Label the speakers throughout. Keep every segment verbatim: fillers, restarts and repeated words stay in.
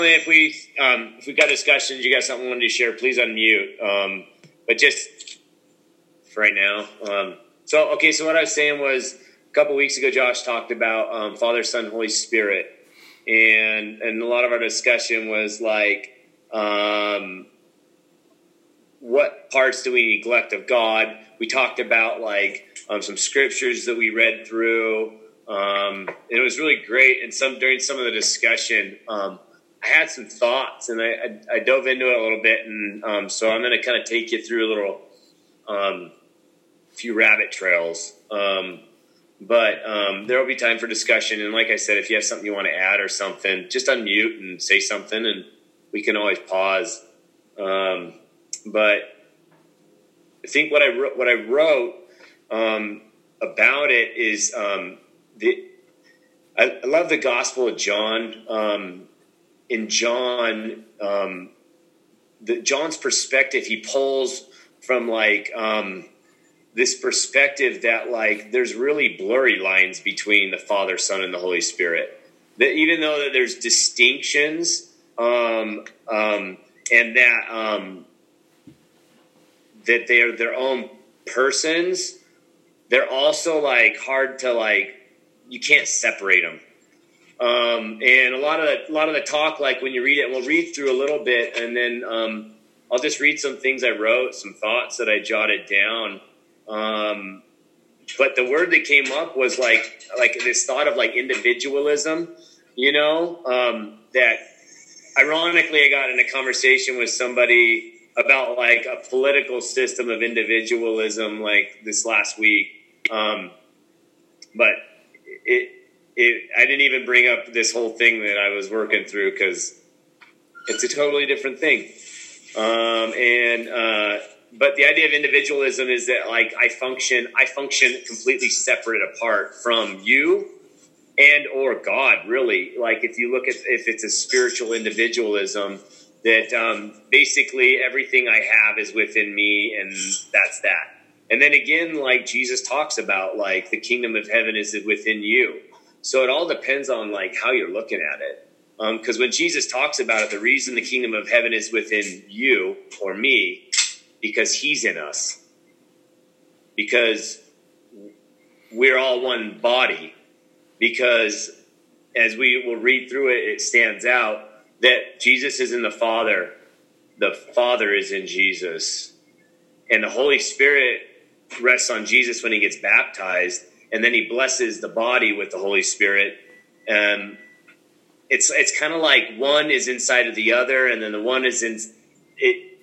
Speaker 1: If we um, if we got discussions, you got something you wanted to share, please unmute. Um, but just for right now. Um, so, okay, so what I was saying was a couple weeks ago, Josh talked about um, Father, Son, Holy Spirit. And, and a lot of our discussion was like, um, what parts do we neglect of God? We talked about like um, some scriptures that we read through. Um, and it was really great. And some during some of the discussion, um, I had some thoughts, and I, I, I dove into it a little bit. And um, so I'm going to kind of take you through a little um, few rabbit trails. Um, but um, there will be time for discussion. And like I said, if you have something you want to add or something, just unmute and say something, and we can always pause. Um, but I think what I wrote, what I wrote um, about it is um, the, I, I love the Gospel of John. Um, in John, um, the, John's perspective, he pulls from like um, this perspective that like there's really blurry lines between the Father, Son, and the Holy Spirit. That even though that there's distinctions um, um, and that um, that they are their own persons, they're also like hard to like, you can't separate them. Um, and a lot of the, a lot of the talk, like when you read it, we'll read through a little bit, and then um, I'll just read some things I wrote, some thoughts that I jotted down. Um, but the word that came up was like like this thought of like individualism, you know, um, that ironically I got in a conversation with somebody about like a political system of individualism like this last week. Um, but it, it, I didn't even bring up this whole thing that I was working through because it's a totally different thing. Um, and, uh, but the idea of individualism is that like I function, I function completely separate apart from you and or God, really. Like if you look at, if it's a spiritual individualism, that um, basically everything I have is within me, and that's that. And then again, like Jesus talks about, like the kingdom of heaven is within you. So it all depends on like how you're looking at it. Because um, when Jesus talks about it, the reason the kingdom of heaven is within you or me, because he's in us. Because we're all one body. Because as we will read through it, it stands out that Jesus is in the Father, the Father is in Jesus, and the Holy Spirit rests on Jesus when he gets baptized, and then he blesses the body with the Holy Spirit. Um, it's it's kind of like one is inside of the other, and then the one is in it.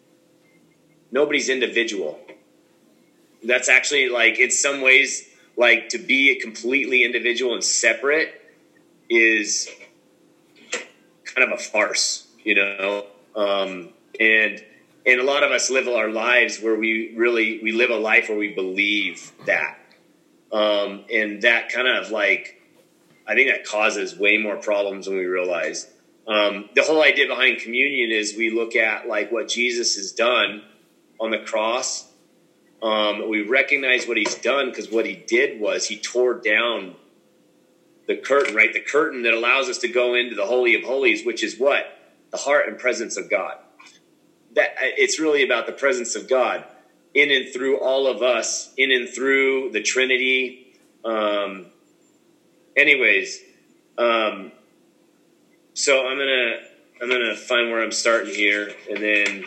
Speaker 1: Nobody's individual. That's actually like in some ways like to be a completely individual and separate is kind of a farce, you know, um, and and a lot of us live our lives where we really we live a life where we believe that, um, and that kind of like I think that causes way more problems than we realize. Um, the whole idea behind communion is we look at like what Jesus has done on the cross. Um, we recognize what he's done because what he did was he tore down the curtain, right? The curtain that allows us to go into the Holy of Holies, which is what? The heart and presence of God. That it's really about the presence of God in and through all of us, in and through the Trinity. Um, anyways, um, so I'm gonna I'm gonna find where I'm starting here, and then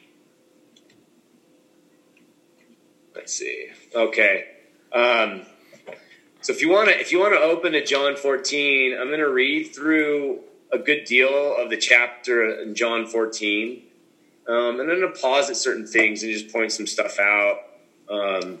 Speaker 1: let's see. Okay. Um, So if you want to, if you want to open to John fourteen, I'm going to read through a good deal of the chapter in John fourteen, um, and I'm going to pause at certain things and just point some stuff out. Um,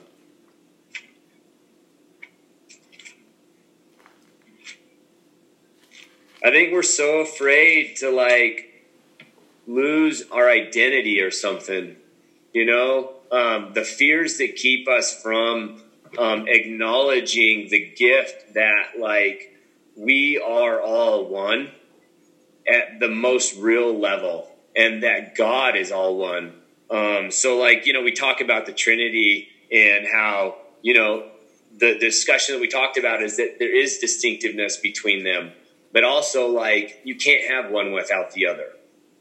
Speaker 1: I think we're so afraid to like lose our identity or something, you know, um, the fears that keep us from Um, acknowledging the gift that like we are all one at the most real level, and that God is all one. Um, so like, you know, we talk about the Trinity and how, you know, the, the discussion that we talked about is that there is distinctiveness between them. but also like you can't have one without the other.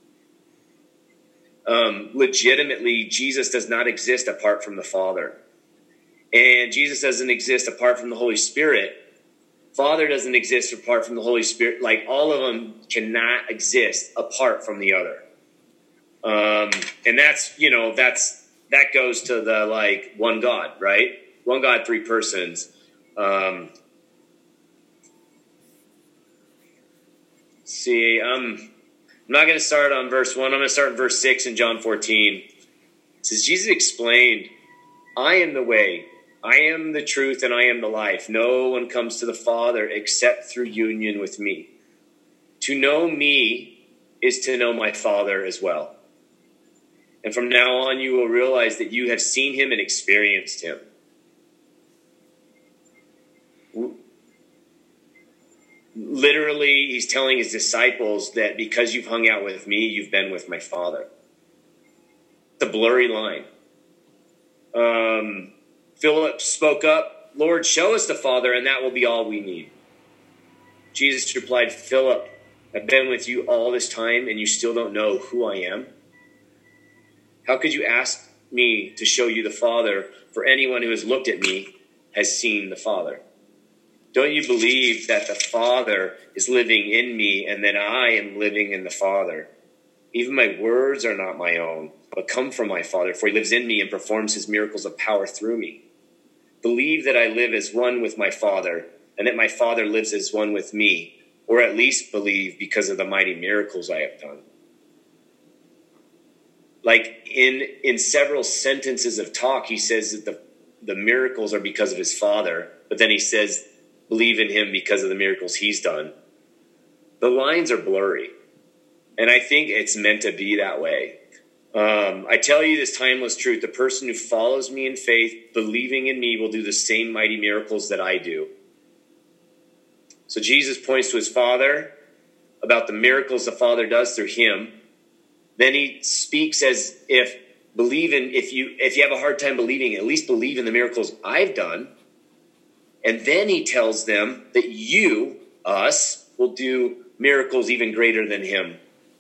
Speaker 1: Um, legitimately, Jesus does not exist apart from the Father. And Jesus doesn't exist apart from the Holy Spirit. Father doesn't exist apart from the Holy Spirit. Like all of them cannot exist apart from the other. Um, and that's, you know, that's, that goes to the like one God, right? One God, three persons. Um, see, um, I'm not going to start on verse one. I'm going to start in verse six in John fourteen. It says, Jesus explained, I am the way, I am the truth, and I am the life. No one comes to the Father except through union with me. To know me is to know my Father as well. And from now on, you will realize that you have seen him and experienced him. Literally, he's telling his disciples that because you've hung out with me, you've been with my Father. It's a blurry line. Um, Philip spoke up, Lord, show us the Father, and that will be all we need. Jesus replied, Philip, I've been with you all this time, and you still don't know who I am? How could you ask me to show you the Father? For anyone who has looked at me has seen the Father. Don't you believe that the Father is living in me and that I am living in the Father? Even my words are not my own, but come from my Father, for he lives in me and performs his miracles of power through me. Believe that I live as one with my Father and that my Father lives as one with me, or at least believe because of the mighty miracles I have done. Like in, in several sentences of talk, he says that the, the miracles are because of his Father, but then he says, believe in him because of the miracles he's done. The lines are blurry. And I think it's meant to be that way. Um, I tell you this timeless truth. The person who follows me in faith, believing in me, will do the same mighty miracles that I do. So Jesus points to his Father about the miracles the Father does through him. Then he speaks as if believe in, if you, if you have a hard time believing, at least believe in the miracles I've done. And then he tells them that you, us, will do miracles even greater than him.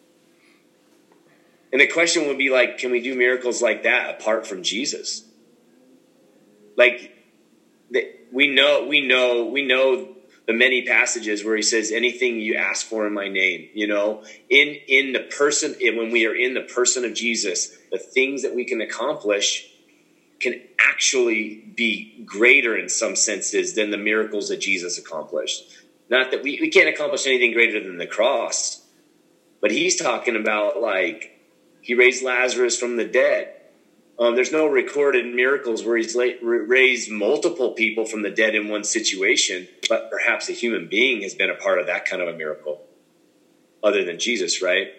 Speaker 1: And the question would be like, can we do miracles like that apart from Jesus? Like, we know, we know, we know the many passages where he says, anything you ask for in my name, you know, in, in the person, when we are in the person of Jesus, the things that we can accomplish can actually be greater in some senses than the miracles that Jesus accomplished. Not that we, we can't accomplish anything greater than the cross, but he's talking about like he raised Lazarus from the dead. Um, there's no recorded miracles where he's la- raised multiple people from the dead in one situation, but perhaps a human being has been a part of that kind of a miracle other than Jesus, right?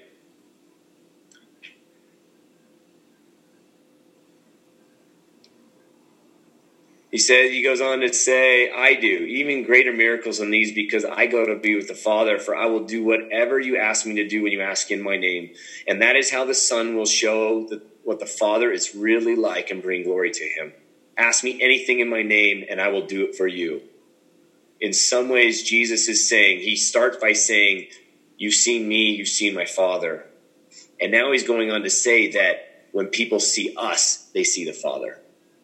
Speaker 1: He said, he goes on to say, I do even greater miracles than these because I go to be with the Father, for I will do whatever you ask me to do when you ask in my name. And that is how the Son will show the, what the Father is really like and bring glory to him. Ask me anything in my name and I will do it for you. In some ways, Jesus is saying, he starts by saying, you've seen me, you've seen my Father. And now he's going on to say that when people see us, they see the Father.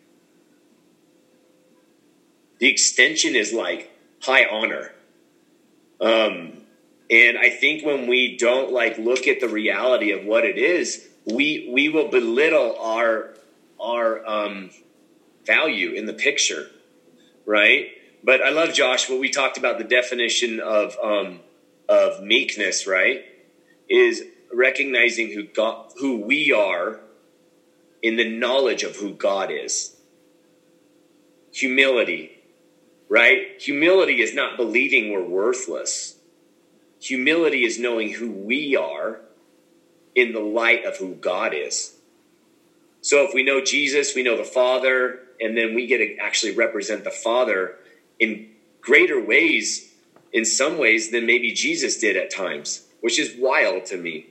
Speaker 1: The extension is like high honor. Um, and I think when we don't like look at the reality of what it is, we we will belittle our our um, value in the picture, right? But I love Josh. What we talked about, the definition of um, of meekness, right, is recognizing who God, who we are, in the knowledge of who God is. Humility. Right? Humility is not believing we're worthless. Humility is knowing who we are in the light of who God is. So if we know Jesus, we know the Father, and then we get to actually represent the Father in greater ways, in some ways, than maybe Jesus did at times, which is wild to me.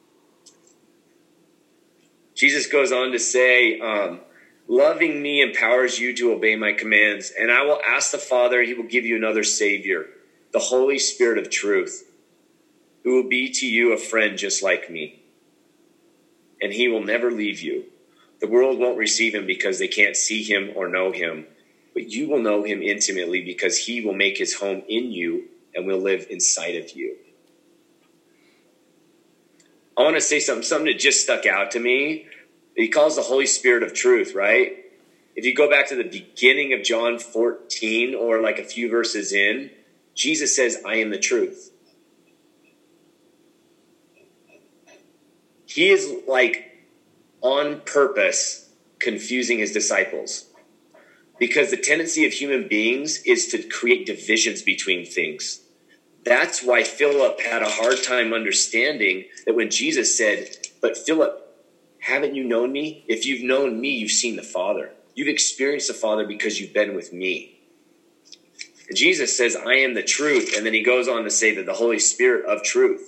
Speaker 1: Jesus goes on to say, um, loving me empowers you to obey my commands, and I will ask the Father, he will give you another Savior the Holy Spirit of truth, who will be to you a friend just like me. And he will never leave you. The world won't receive him because they can't see him or know him, but you will know him intimately because he will make his home in you and will live inside of you. I want to say something, something that just stuck out to me. He calls the Holy Spirit of truth, right? If you go back to the beginning of John fourteen or like a few verses in, Jesus says, I am the truth. He is like on purpose confusing his disciples because the tendency of human beings is to create divisions between things. That's why Philip had a hard time understanding that when Jesus said, but Philip, haven't you known me? If you've known me, you've seen the Father. You've experienced the Father because you've been with me. And Jesus says, I am the truth. And then he goes on to say that the Holy Spirit of truth.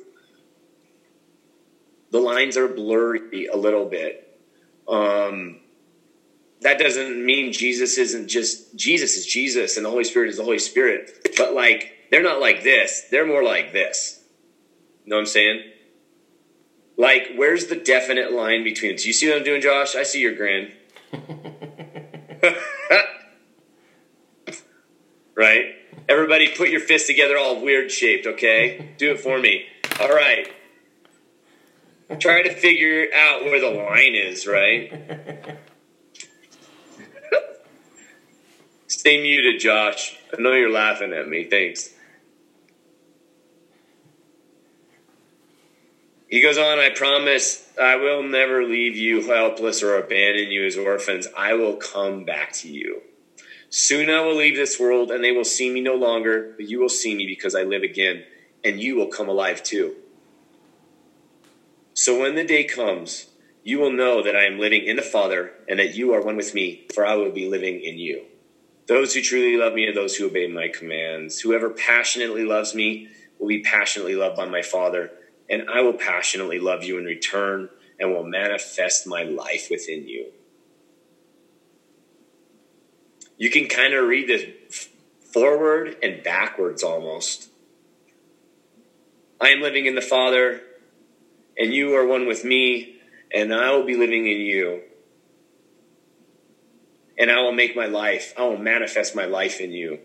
Speaker 1: The lines are blurry a little bit. Um, that doesn't mean Jesus isn't just, Jesus is Jesus and the Holy Spirit is the Holy Spirit. But like, they're not like this. They're more like this. You know what I'm saying? Like, where's the definite line between it? Do you see what I'm doing, Josh? I see your grin. Right? Everybody put your fists together all weird shaped, okay? Do it for me. All right. Try to figure out where the line is, right? Stay muted, Josh. I know you're laughing at me. Thanks. He goes on, I promise I will never leave you helpless or abandon you as orphans. I will come back to you. Soon I will leave this world and they will see me no longer, but you will see me because I live again and you will come alive too. So when the day comes, you will know that I am living in the Father and that you are one with me, for I will be living in you. Those who truly love me are those who obey my commands. Whoever passionately loves me will be passionately loved by my Father. And I will passionately love you in return and will manifest my life within you. You can kind of read this forward and backwards almost. I am living in the Father, and you are one with me, and I will be living in you. And I will make my life, I will manifest my life in you.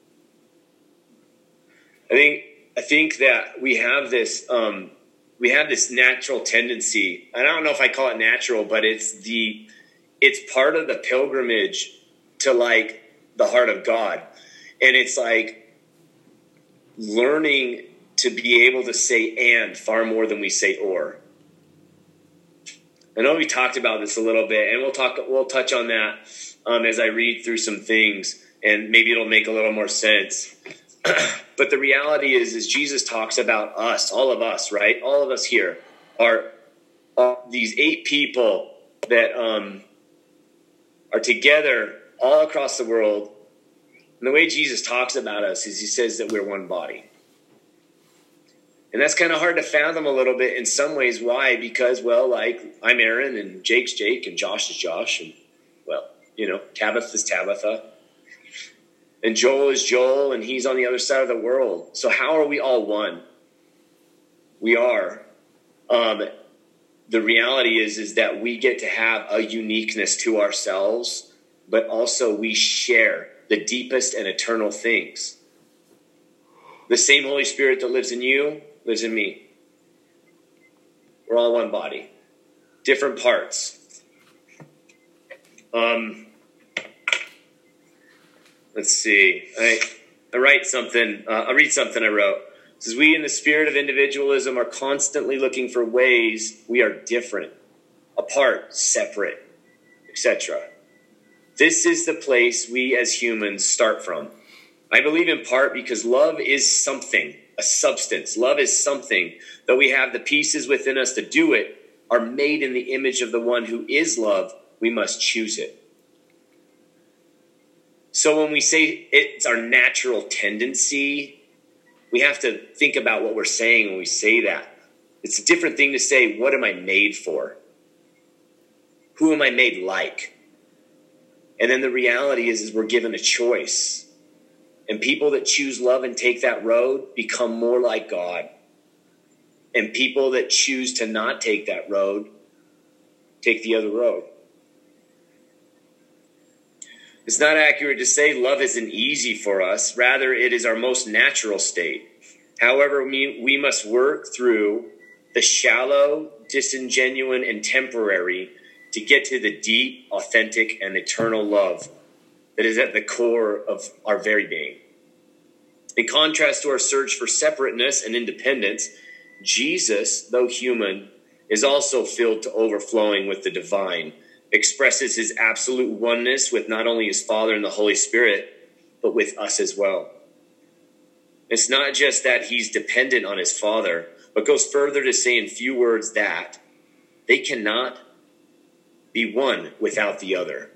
Speaker 1: I think I think that we have this um, we have this natural tendency. I don't know if I call it natural, but it's the it's part of the pilgrimage to like the heart of God. And it's like learning to be able to say and far more than we say or. I know we talked about this a little bit, and we'll talk we'll touch on that um, as I read through some things, and maybe it'll make a little more sense. But the reality is, is Jesus talks about us, all of us, right? All of us here are, are these eight people that um, are together all across the world. And the way Jesus talks about us is he says that we're one body. And that's kind of hard to fathom a little bit in some ways. Why? Because, well, like, I'm Aaron, and Jake's Jake, and Josh is Josh, and, well, you know, Tabitha's Tabitha. And Joel is Joel, and he's on the other side of the world. So how are we all one? We are. Um, the reality is, is that we get to have a uniqueness to ourselves, but also we share the deepest and eternal things. The same Holy Spirit that lives in you lives in me. We're all one body. Different parts. Um... Let's see. I, I write something. Uh, I'll read something I wrote. It says, we in the spirit of individualism are constantly looking for ways we are different, apart, separate, et cetera. This is the place we as humans start from. I believe in part because love is something, a substance. Love is something. Though we have the pieces within us to do it, are made in the image of the one who is love, we must choose it. So when we say it's our natural tendency, we have to think about what we're saying when we say that. It's a different thing to say, what am I made for? Who am I made like? And then the reality is, is we're given a choice. And people that choose love and take that road become more like God. And people that choose to not take that road take the other road. It's not accurate to say love isn't easy for us. Rather, it is our most natural state. However, we, we must work through the shallow, disingenuine, and temporary to get to the deep, authentic, and eternal love that is at the core of our very being. In contrast to our search for separateness and independence, Jesus, though human, is also filled to overflowing with the divine, expresses his absolute oneness with not only his Father and the Holy Spirit, but with us as well. It's not just that he's dependent on his Father, but goes further to say in few words that they cannot be one without the other.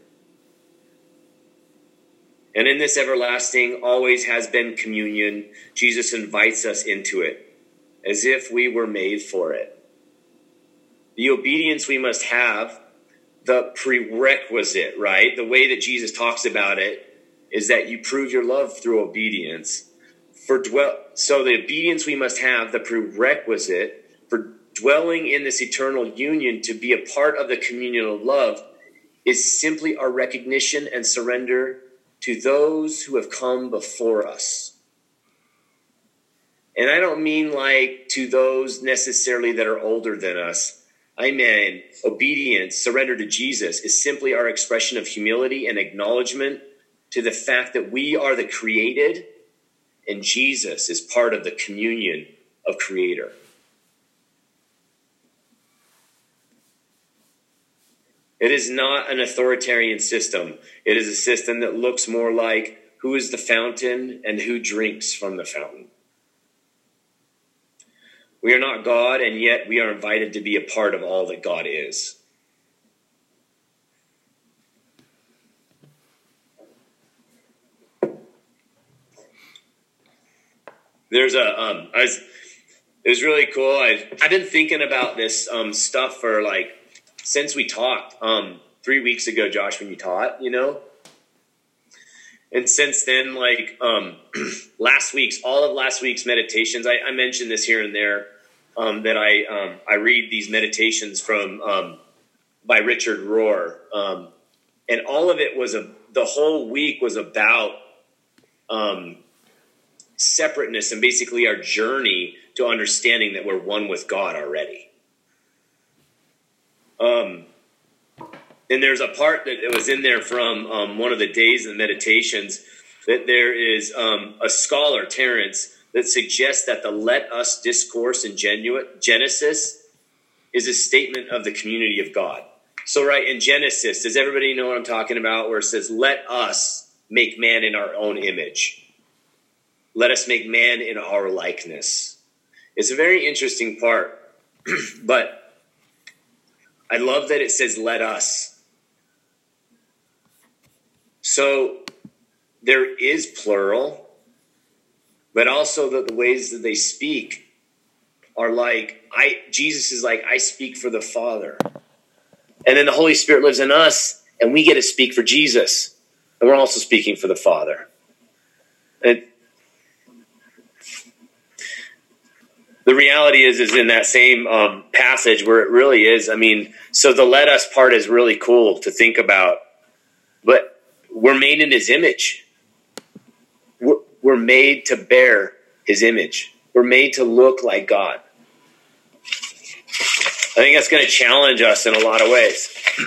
Speaker 1: And in this everlasting, always has been communion, Jesus invites us into it as if we were made for it. The obedience we must have, the prerequisite, right? The way that Jesus talks about it is that you prove your love through obedience. For dwell, so the obedience we must have, the prerequisite for dwelling in this eternal union to be a part of the communion of love is simply our recognition and surrender to those who have come before us. And I don't mean like to those necessarily that are older than us. I mean, obedience, surrender to Jesus is simply our expression of humility and acknowledgement to the fact that we are the created and Jesus is part of the communion of Creator. It is not an authoritarian system. It is a system that looks more like who is the fountain and who drinks from the fountain. We are not God, and yet we are invited to be a part of all that God is. There's a, um, I was, it was really cool. I, I've been thinking about this um, stuff for like, since we talked um, three weeks ago, Josh, when you taught, you know, and since then, like um, last week's, all of last week's meditations, I, I mentioned this here and there, um, that I um, I read these meditations from um, by Richard Rohr, um, and all of it was a the whole week was about um, separateness and basically our journey to understanding that we're one with God already. Um, and there's a part that it was in there from um, one of the days of meditations that there is um, a scholar, Terence, that suggests that the let us discourse in Genu- Genesis is a statement of the community of God. So right in Genesis, does everybody know what I'm talking about? Where it says, let us make man in our own image. Let us make man in our likeness. It's a very interesting part, but I love that it says, let us. So there is plural, but also that the ways that they speak are like, I, Jesus is like, I speak for the Father. And then the Holy Spirit lives in us, and we get to speak for Jesus. And we're also speaking for the Father. And the reality is, is in that same um, passage where it really is, I mean, so the let us part is really cool to think about. But we're made in his image. We're, we're made to bear his image. We're made to look like God. I think that's going to challenge us in a lot of ways.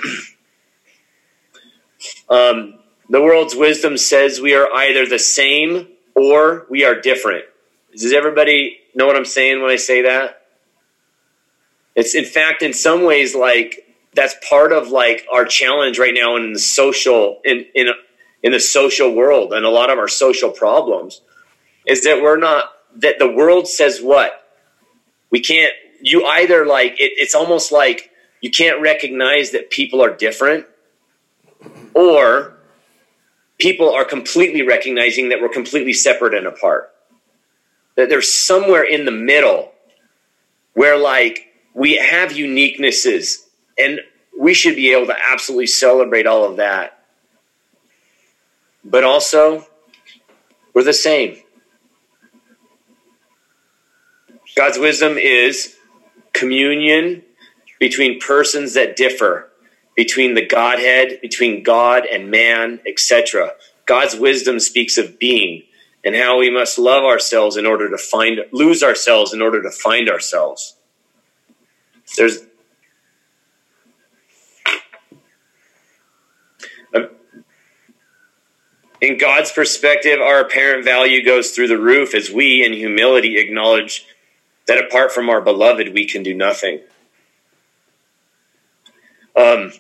Speaker 1: um, the world's wisdom says we are either the same or we are different. Does everybody know what I'm saying when I say that? It's in fact, in some ways, like that's part of like our challenge right now in the social in in in the social world, and a lot of our social problems is that we're not that the world says what we can't. You either like it, it's almost like you can't recognize that people are different, or people are completely recognizing that we're completely separate and apart. That there's somewhere in the middle where like we have uniquenesses and we should be able to absolutely celebrate all of that. But also We're the same. God's wisdom is communion between persons that differ, between the Godhead, between God and man, et cetera. God's wisdom speaks of being and how we must love ourselves in order to find, lose ourselves in order to find ourselves. There's a, in God's perspective, our apparent value goes through the roof as we, in humility, acknowledge that apart from our beloved, we can do nothing. Um,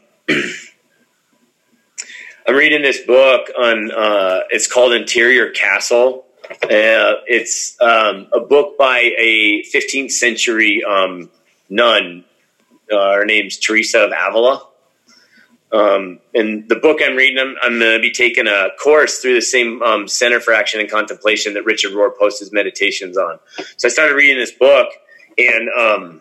Speaker 1: I'm reading this book on, uh, it's called Interior Castle. Uh, it's um, a book by a fifteenth century um, nun. Uh, her name's Teresa of Avila. Um, and the book I'm reading, I'm, I'm going to be taking a course through the same um, Center for Action and Contemplation that Richard Rohr posts his meditations on. So I started reading this book, and um,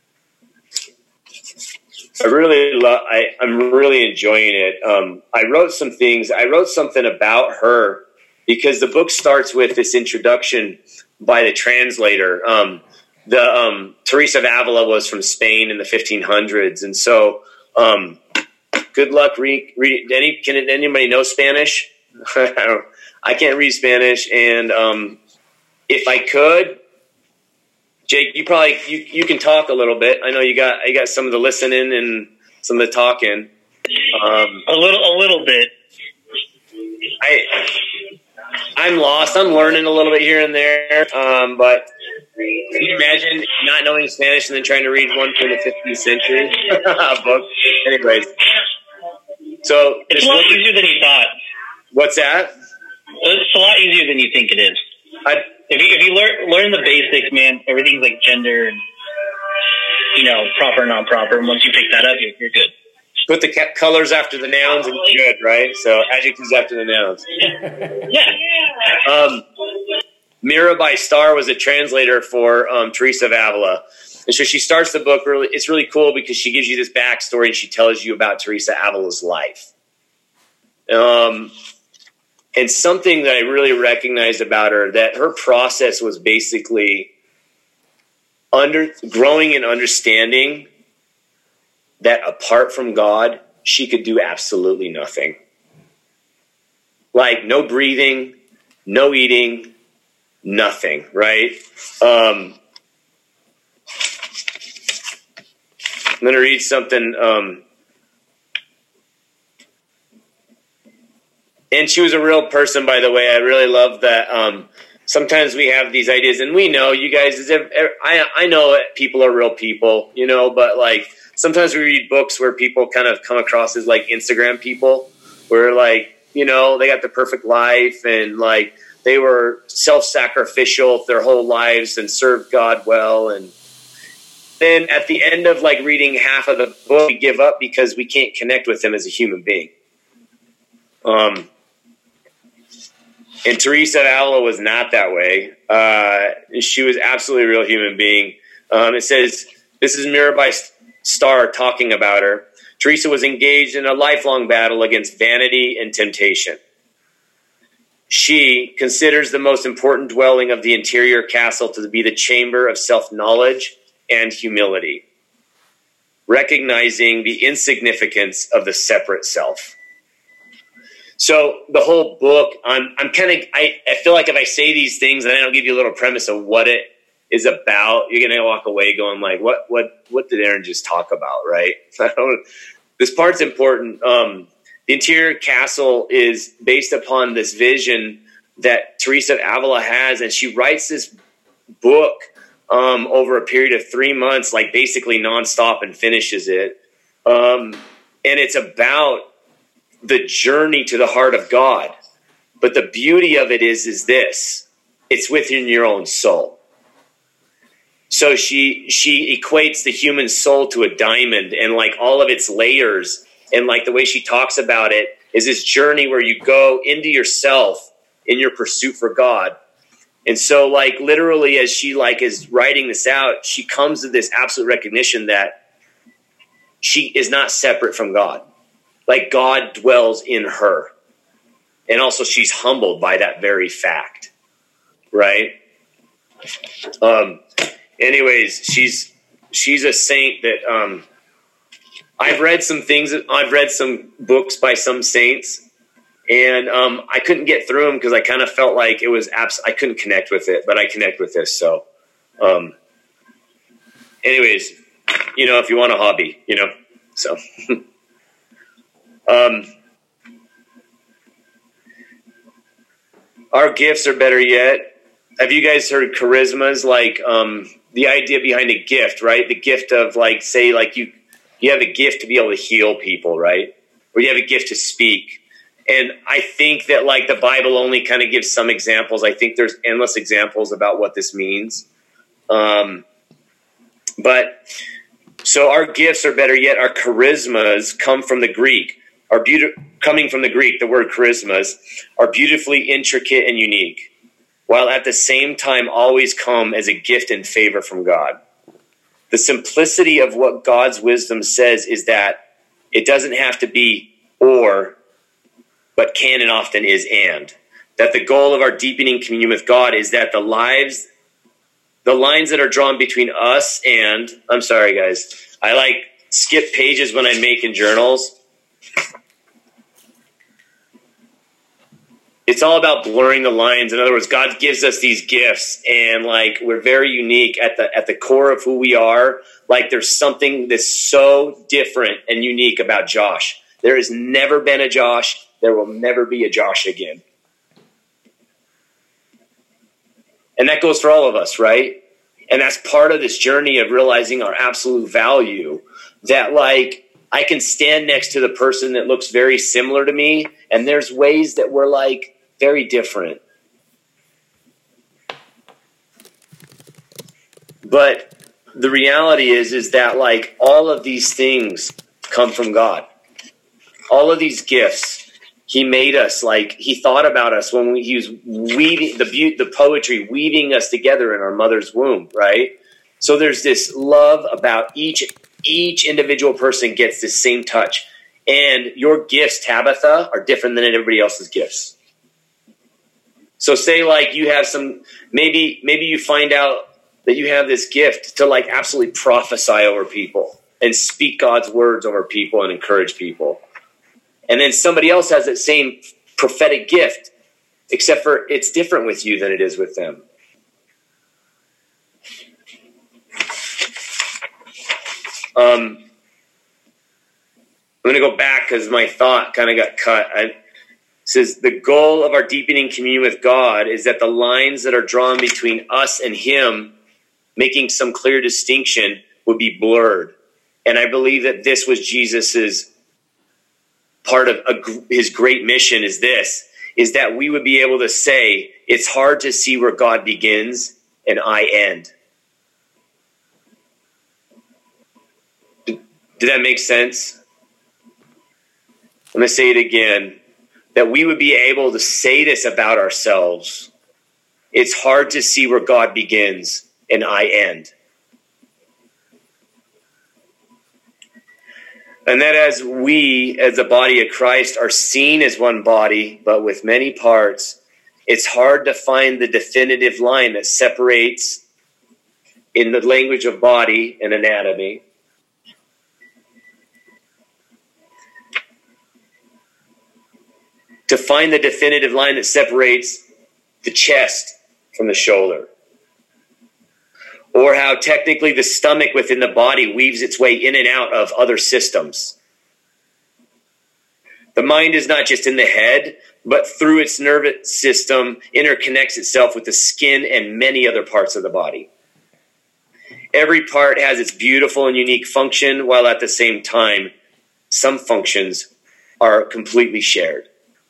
Speaker 1: I really love. I, I'm really enjoying it. Um, I wrote some things. I wrote something about her because the book starts with this introduction by the translator. Um, the um, Teresa of Avila was from Spain in the fifteen hundreds, and so. Um, Good luck. Read. read any, can anybody know Spanish? I don't. I can't read Spanish, and um, if I could, Jake, you probably you, you can talk a little bit. I know you got you got some of the listening and some of the talking. Um,
Speaker 2: a little, a little bit.
Speaker 1: I I'm lost. I'm learning a little bit here and there, um, but. Can you imagine not knowing Spanish and then trying to read one from the fifteenth century book? Anyways, so
Speaker 2: it's a lot book, easier than you thought.
Speaker 1: What's that?
Speaker 2: It's a lot easier than you think it is.
Speaker 1: I,
Speaker 2: if you if you learn learn the basics, man, everything's like gender and you know proper, non-proper. And once you pick that up, you're, you're good.
Speaker 1: Put the colors after the nouns and you're good, right? So adjectives after the nouns.
Speaker 2: Yeah.
Speaker 1: Um. Mirabai Starr was a translator for um, Teresa of Avila. And so she starts the book really, it's really cool because she gives you this backstory and she tells you about Teresa Avila's life. Um, and something that I really recognized about her, that her process was basically under growing and understanding that apart from God, she could do absolutely nothing. Like no breathing, no eating, nothing, right? Um, I'm going to read something. Um, and she was a real person, by the way. I really love that. Um, sometimes we have these ideas, and we know, you guys, I, I know that people are real people, you know, but like sometimes we read books where people kind of come across as like Instagram people, where like, you know, they got the perfect life and like, they were self-sacrificial their whole lives and served God well. And then at the end of like reading half of the book, we give up because we can't connect with him as a human being. Um, and Teresa of Avila was not that way. Uh, she was absolutely a real human being. Um, it says, this is Mirabai Starr talking about her. Teresa was engaged in a lifelong battle against vanity and temptation. She considers the most important dwelling of the interior castle to be the chamber of self-knowledge and humility, recognizing the insignificance of the separate self. So the whole book, I'm, I'm kind of, I, I feel like if I say these things and I don't give you a little premise of what it is about, you're going to walk away going like, what, what, what did Aaron just talk about? Right. I don't, this part's important. Um, The interior castle is based upon this vision that Teresa of Avila has, and she writes this book um, over a period of three months, like basically nonstop, and finishes it. Um, and it's about the journey to the heart of God. But the beauty of it is, is this: it's within your own soul. So she she equates the human soul to a diamond, and like all of its layers. And like the way she talks about it is this journey where you go into yourself in your pursuit for God. And so like literally as she like is writing this out, she comes to this absolute recognition that she is not separate from God. Like God dwells in her. And also she's humbled by that very fact, right? Um, anyways, she's she's a saint that um, I've read some things. I've read some books by some saints, and um, I couldn't get through them because I kind of felt like it was abs- I couldn't connect with it, but I connect with this. So, um, anyways, you know, if you want a hobby, you know, so. um, Our gifts are better yet. Have you guys heard of charismas? Like um, the idea behind a gift, right? The gift of like, say, like you, you have a gift to be able to heal people, right? Or you have a gift to speak. And I think that like the Bible only kind of gives some examples. I think there's endless examples about what this means. Um, but so our gifts are better yet. Our charismas come from the Greek. Are beauty, coming from the Greek, the word charismas, are beautifully intricate and unique, while at the same time always come as a gift and favor from God. The simplicity of what God's wisdom says is that it doesn't have to be or, but can and often is and. That the goal of our deepening communion with God is that the lives, the lines that are drawn between us and, I'm sorry guys, I like skip pages when I'm making journals. It's all about blurring the lines. In other words, God gives us these gifts, and like we're very unique at the at the core of who we are. Like there's something that's so different and unique about Josh. There has never been a Josh. There will never be a Josh again. And that goes for all of us, right? And that's part of this journey of realizing our absolute value, that like I can stand next to the person that looks very similar to me, and there's ways that we're like very different. But the reality is, is that like all of these things come from God. All of these gifts, he made us, like he thought about us when we, he was weaving the beauty, the poetry, weaving us together in our mother's womb, right? So there's this love about each Each individual person gets the same touch. And your gifts, Tabitha, are different than everybody else's gifts. So say like you have some, maybe maybe you find out that you have this gift to like absolutely prophesy over people and speak God's words over people and encourage people. And then somebody else has that same prophetic gift, except for it's different with you than it is with them. Um, I'm going to go back because my thought kind of got cut. I, it says the goal of our deepening communion with God is that the lines that are drawn between us and him, making some clear distinction, would be blurred. And I believe that this was Jesus's part of a, his great mission is this, is that we would be able to say, it's hard to see where God begins and I end. Did that make sense? I'm going to say it again, that we would be able to say this about ourselves. It's hard to see where God begins and I end. And that as we, as the body of Christ, are seen as one body, but with many parts, it's hard to find the definitive line that separates, in the language of body and anatomy, to find the definitive line that separates the chest from the shoulder. Or how technically the stomach within the body weaves its way in and out of other systems. The mind is not just in the head, but through its nervous system interconnects itself with the skin and many other parts of the body. Every part has its beautiful and unique function, while at the same time, some functions are completely shared.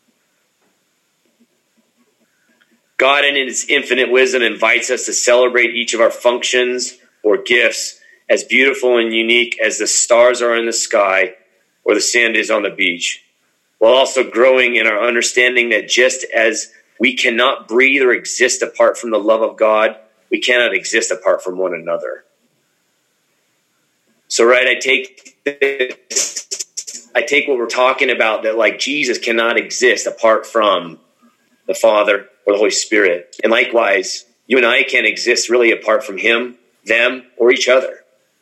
Speaker 1: God, in his infinite wisdom, invites us to celebrate each of our functions or gifts as beautiful and unique as the stars are in the sky or the sand is on the beach, while also growing in our understanding that just as we cannot breathe or exist apart from the love of God, we cannot exist apart from one another. So, right, I take this I take what we're talking about, that like Jesus cannot exist apart from the Father or the Holy Spirit. And likewise, you and I can't exist really apart from him, them, or each other.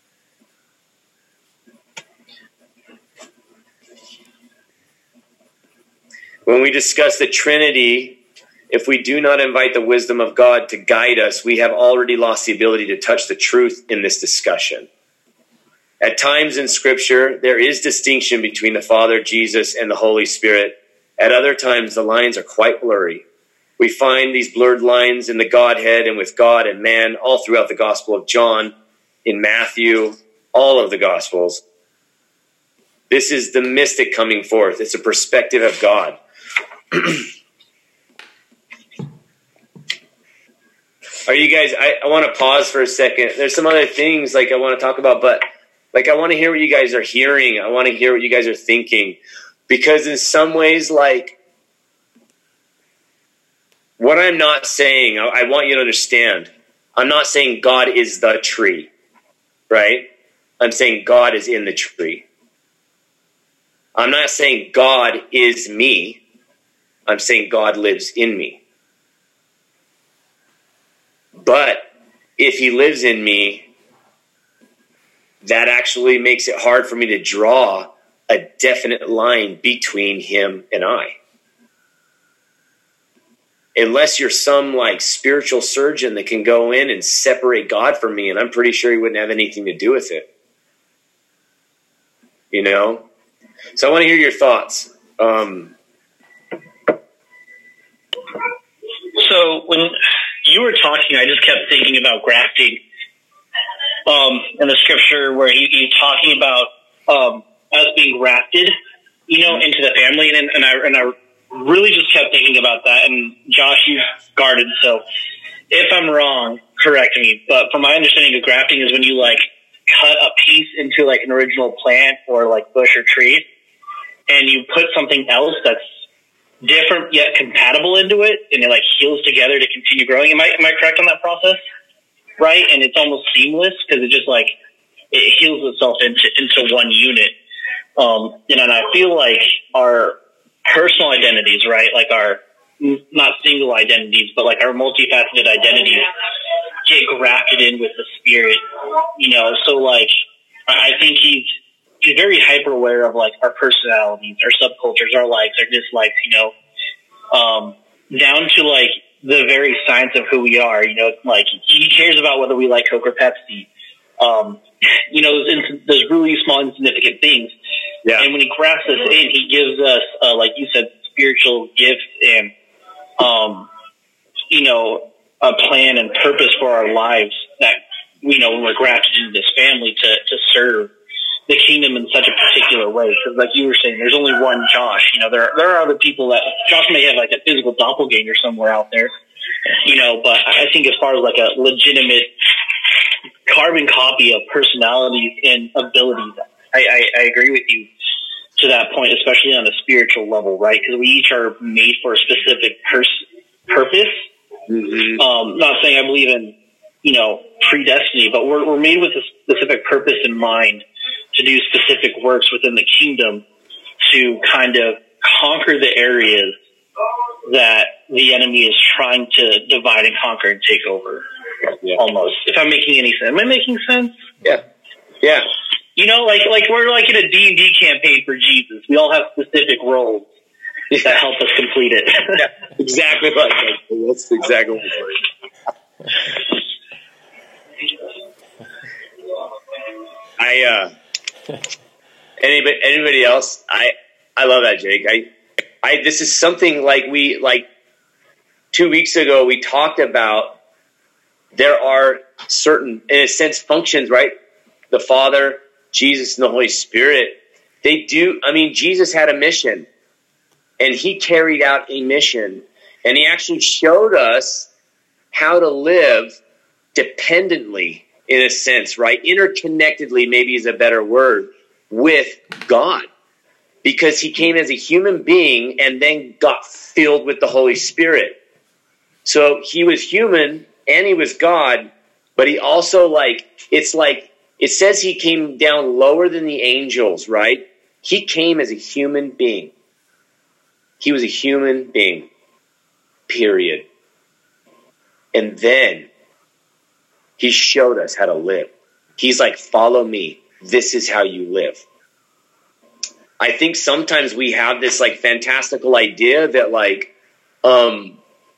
Speaker 1: When we discuss the Trinity, if we do not invite the wisdom of God to guide us, we have already lost the ability to touch the truth in this discussion. At times in Scripture, there is distinction between the Father, Jesus, and the Holy Spirit. At other times, the lines are quite blurry. We find these blurred lines in the Godhead and with God and man all throughout the Gospel of John, in Matthew, all of the Gospels. This is the mystic coming forth. It's a perspective of God. Are you guys, I, I want to pause for a second. There's some other things like I want to talk about, but like I want to hear what you guys are hearing. I want to hear what you guys are thinking. Because in some ways, like, what I'm not saying, I, I want you to understand, I'm not saying God is the tree, right? I'm saying God is in the tree. I'm not saying God is me. I'm saying God lives in me. But if he lives in me, that actually makes it hard for me to draw a definite line between him and I. Unless you're some like spiritual surgeon that can go in and separate God from me, and I'm pretty sure he wouldn't have anything to do with it. You know? So I want to hear your thoughts. Um,
Speaker 2: so when you were talking, I just kept thinking about grafting. Um, in the scripture where he, he's talking about um, us being grafted, you know, into the family, and, and I and I really just kept thinking about that. And Josh, you've guarded, so if I'm wrong, correct me. But from my understanding of grafting is when you like cut a piece into like an original plant or like bush or tree, and you put something else that's different yet compatible into it, and it like heals together to continue growing. Am I am I correct on that process? Right, and it's almost seamless because it just like it heals itself into into one unit. Um, you know, and I feel like our personal identities, right, like our not single identities, but like our multifaceted identities, get grafted in with the Spirit. You know, so like I think he's he's very hyper aware of like our personalities, our subcultures, our likes, our dislikes. You know, um, down to like the very science of who we are. You know, like he cares about whether we like Coke or Pepsi. Um, you know, those, those really small, insignificant things. Yeah. And when he grafts us in, he gives us, uh, like you said, spiritual gifts and, um, you know, a plan and purpose for our lives that, you know, when we're grafted into this family to, to serve the kingdom in such a particular way. Because like you were saying, there's only one Josh. You know, there, there are other people that Josh may have like a physical doppelganger somewhere out there, you know, but I think as far as like a legitimate carbon copy of personalities and abilities, I, I, I agree with you to that point, especially on a spiritual level, right? Because we each are made for a specific pers- purpose. Mm-hmm. Um, not saying I believe in, you know, predestiny, but we're, we're made with a specific purpose in mind to do specific works within the kingdom to kind of conquer the areas that the enemy is trying to divide and conquer and take over. Yeah. Almost. If I'm making any sense. Am I making sense?
Speaker 1: Yeah. Yeah.
Speaker 2: You know, like like we're like in a D and D campaign for Jesus. We all have specific roles yeah. that help us complete it.
Speaker 1: Yeah, exactly right. That's exactly what we're doing. I uh anybody anybody else? I I love that, Jake. I I this is something like we like two weeks ago we talked about. There are certain, in a sense, functions, right? The Father, Jesus, and the Holy Spirit. They do, I mean, Jesus had a mission, and he carried out a mission, and he actually showed us how to live dependently, in a sense, right? Interconnectedly, maybe is a better word, with God. Because he came as a human being and then got filled with the Holy Spirit. So he was human and he was God, but he also like, it's like, it says he came down lower than the angels, right? He came as a human being. He was a human being, period. And then he showed us how to live. He's like, follow me. This is how you live. I think sometimes we have this like fantastical idea that like um,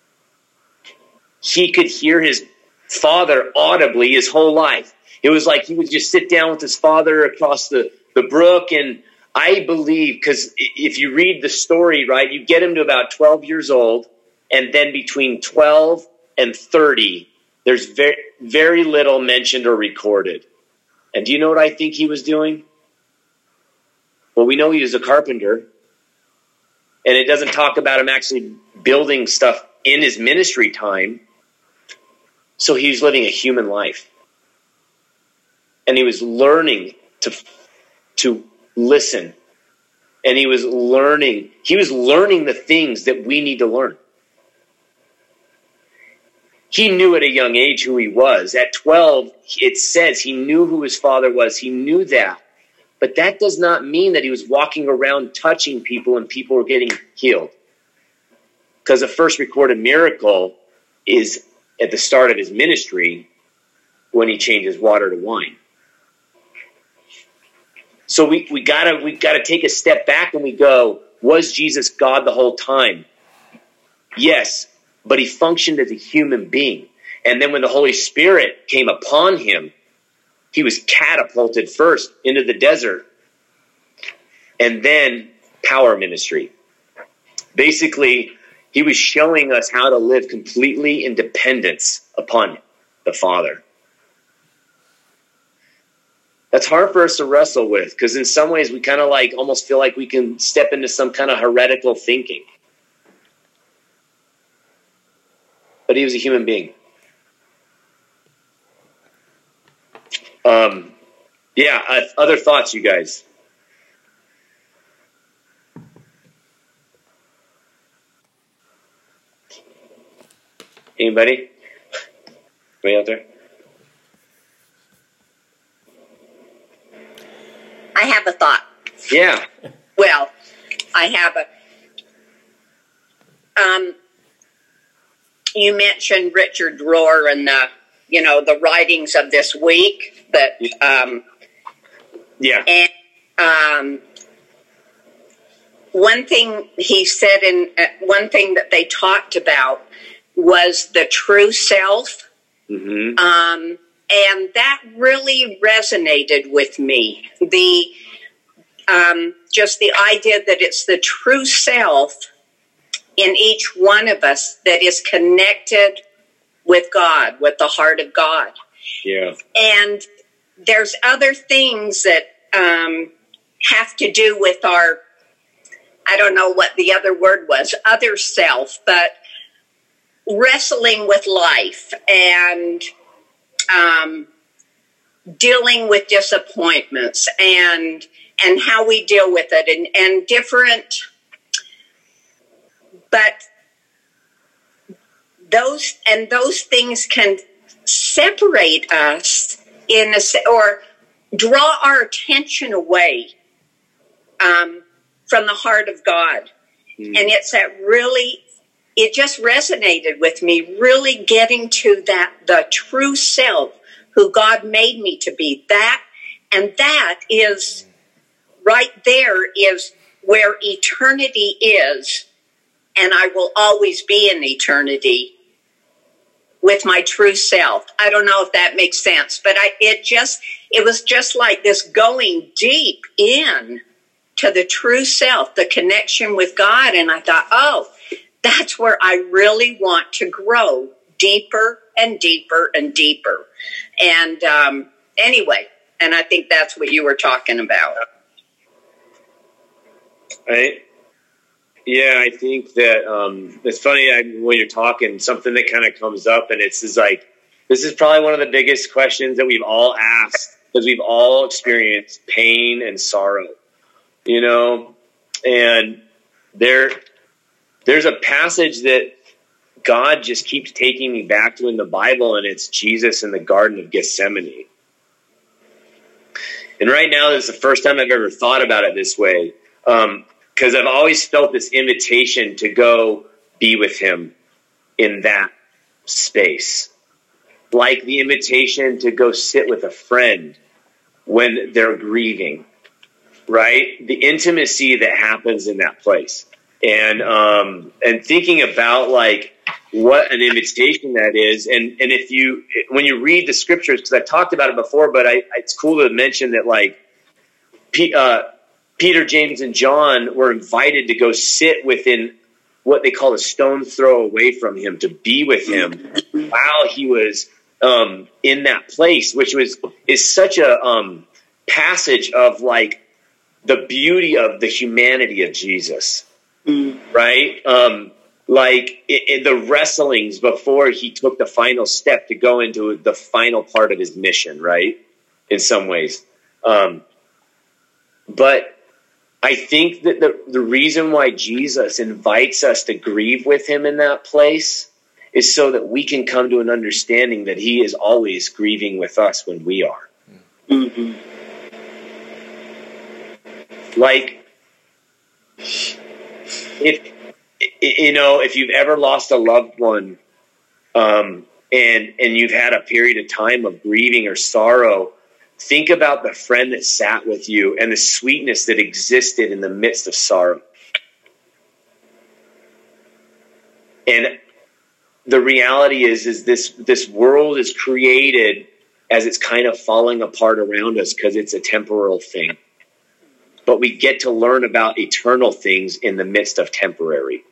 Speaker 1: he could hear his father audibly his whole life. It was like he would just sit down with his father across the, the brook. And I believe, because if you read the story, right, you get him to about twelve years old. And then between twelve and thirty, there's very, very little mentioned or recorded. And do you know what I think he was doing? Well, we know he was a carpenter. And it doesn't talk about him actually building stuff in his ministry time. So he was living a human life. And he was learning to, to listen. And he was learning, he was learning the things that we need to learn. He knew at a young age who he was. At twelve, it says he knew who his father was. He knew that. But that does not mean that he was walking around touching people and people were getting healed. Because the first recorded miracle is at the start of his ministry when he changes water to wine. So we, we gotta we gotta take a step back and we go, was Jesus God the whole time? Yes, but he functioned as a human being. And then when the Holy Spirit came upon him, he was catapulted first into the desert and then power ministry. Basically, he was showing us how to live completely in dependence upon the Father. That's hard for us to wrestle with because in some ways we kind of like almost feel like we can step into some kind of heretical thinking. But he was a human being. Um, yeah, uh, other thoughts, you guys? Anybody? Anybody out there?
Speaker 3: I have a thought.
Speaker 1: Yeah.
Speaker 3: Well, I have a... Um, you mentioned Richard Rohr and the, you know, the writings of this week, but um,
Speaker 1: yeah.
Speaker 3: And um, one thing he said, and uh, one thing that they talked about was the true self,
Speaker 1: mm-hmm.
Speaker 3: um, and that really resonated with me. The um, just the idea that it's the true self in each one of us that is connected with God, with the heart of God.
Speaker 1: Yeah.
Speaker 3: And there's other things that um, have to do with our, I don't know what the other word was, other self, but wrestling with life and um, dealing with disappointments and and how we deal with it and, and different... But those and those things can separate us in a, or draw our attention away um, from the heart of God. Mm. And it's that really, it just resonated with me, really getting to that, the true self who God made me to be. That, and that is, right there is where eternity is. And I will always be in eternity with my true self. I don't know if that makes sense, but I, it just, it was just like this going deep in to the true self, the connection with God. And I thought, oh, that's where I really want to grow deeper and deeper and deeper. And um, anyway, and I think that's what you were talking about.
Speaker 1: Right. Yeah, I think that um, it's funny I, when you're talking, something that kind of comes up, and it's is like, this is probably one of the biggest questions that we've all asked because we've all experienced pain and sorrow, you know, and there, there's a passage that God just keeps taking me back to in the Bible, and it's Jesus in the Garden of Gethsemane. And right now, this is the first time I've ever thought about it this way. Um, because I've always felt this invitation to go be with him in that space. Like the invitation to go sit with a friend when they're grieving, right? The intimacy that happens in that place. And um, and thinking about like what an invitation that is. And, and if you, when you read the scriptures, because I've talked about it before, but I, it's cool to mention that like, P, uh, Peter, James, and John were invited to go sit within what they call a stone's throw away from him, to be with him while he was um, in that place, which was is such a um, passage of like the beauty of the humanity of Jesus, mm. right? Um, like in the wrestlings before he took the final step to go into the final part of his mission, right? In some ways, um, but. I think that the, the reason why Jesus invites us to grieve with him in that place is so that we can come to an understanding that he is always grieving with us when we are. Mm-hmm. Like, if, you know, if you've ever lost a loved one, um, and, and you've had a period of time of grieving or sorrow, think about the friend that sat with you and the sweetness that existed in the midst of sorrow. And the reality is, is this, this world is created as it's kind of falling apart around us because it's a temporal thing. But we get to learn about eternal things in the midst of temporary.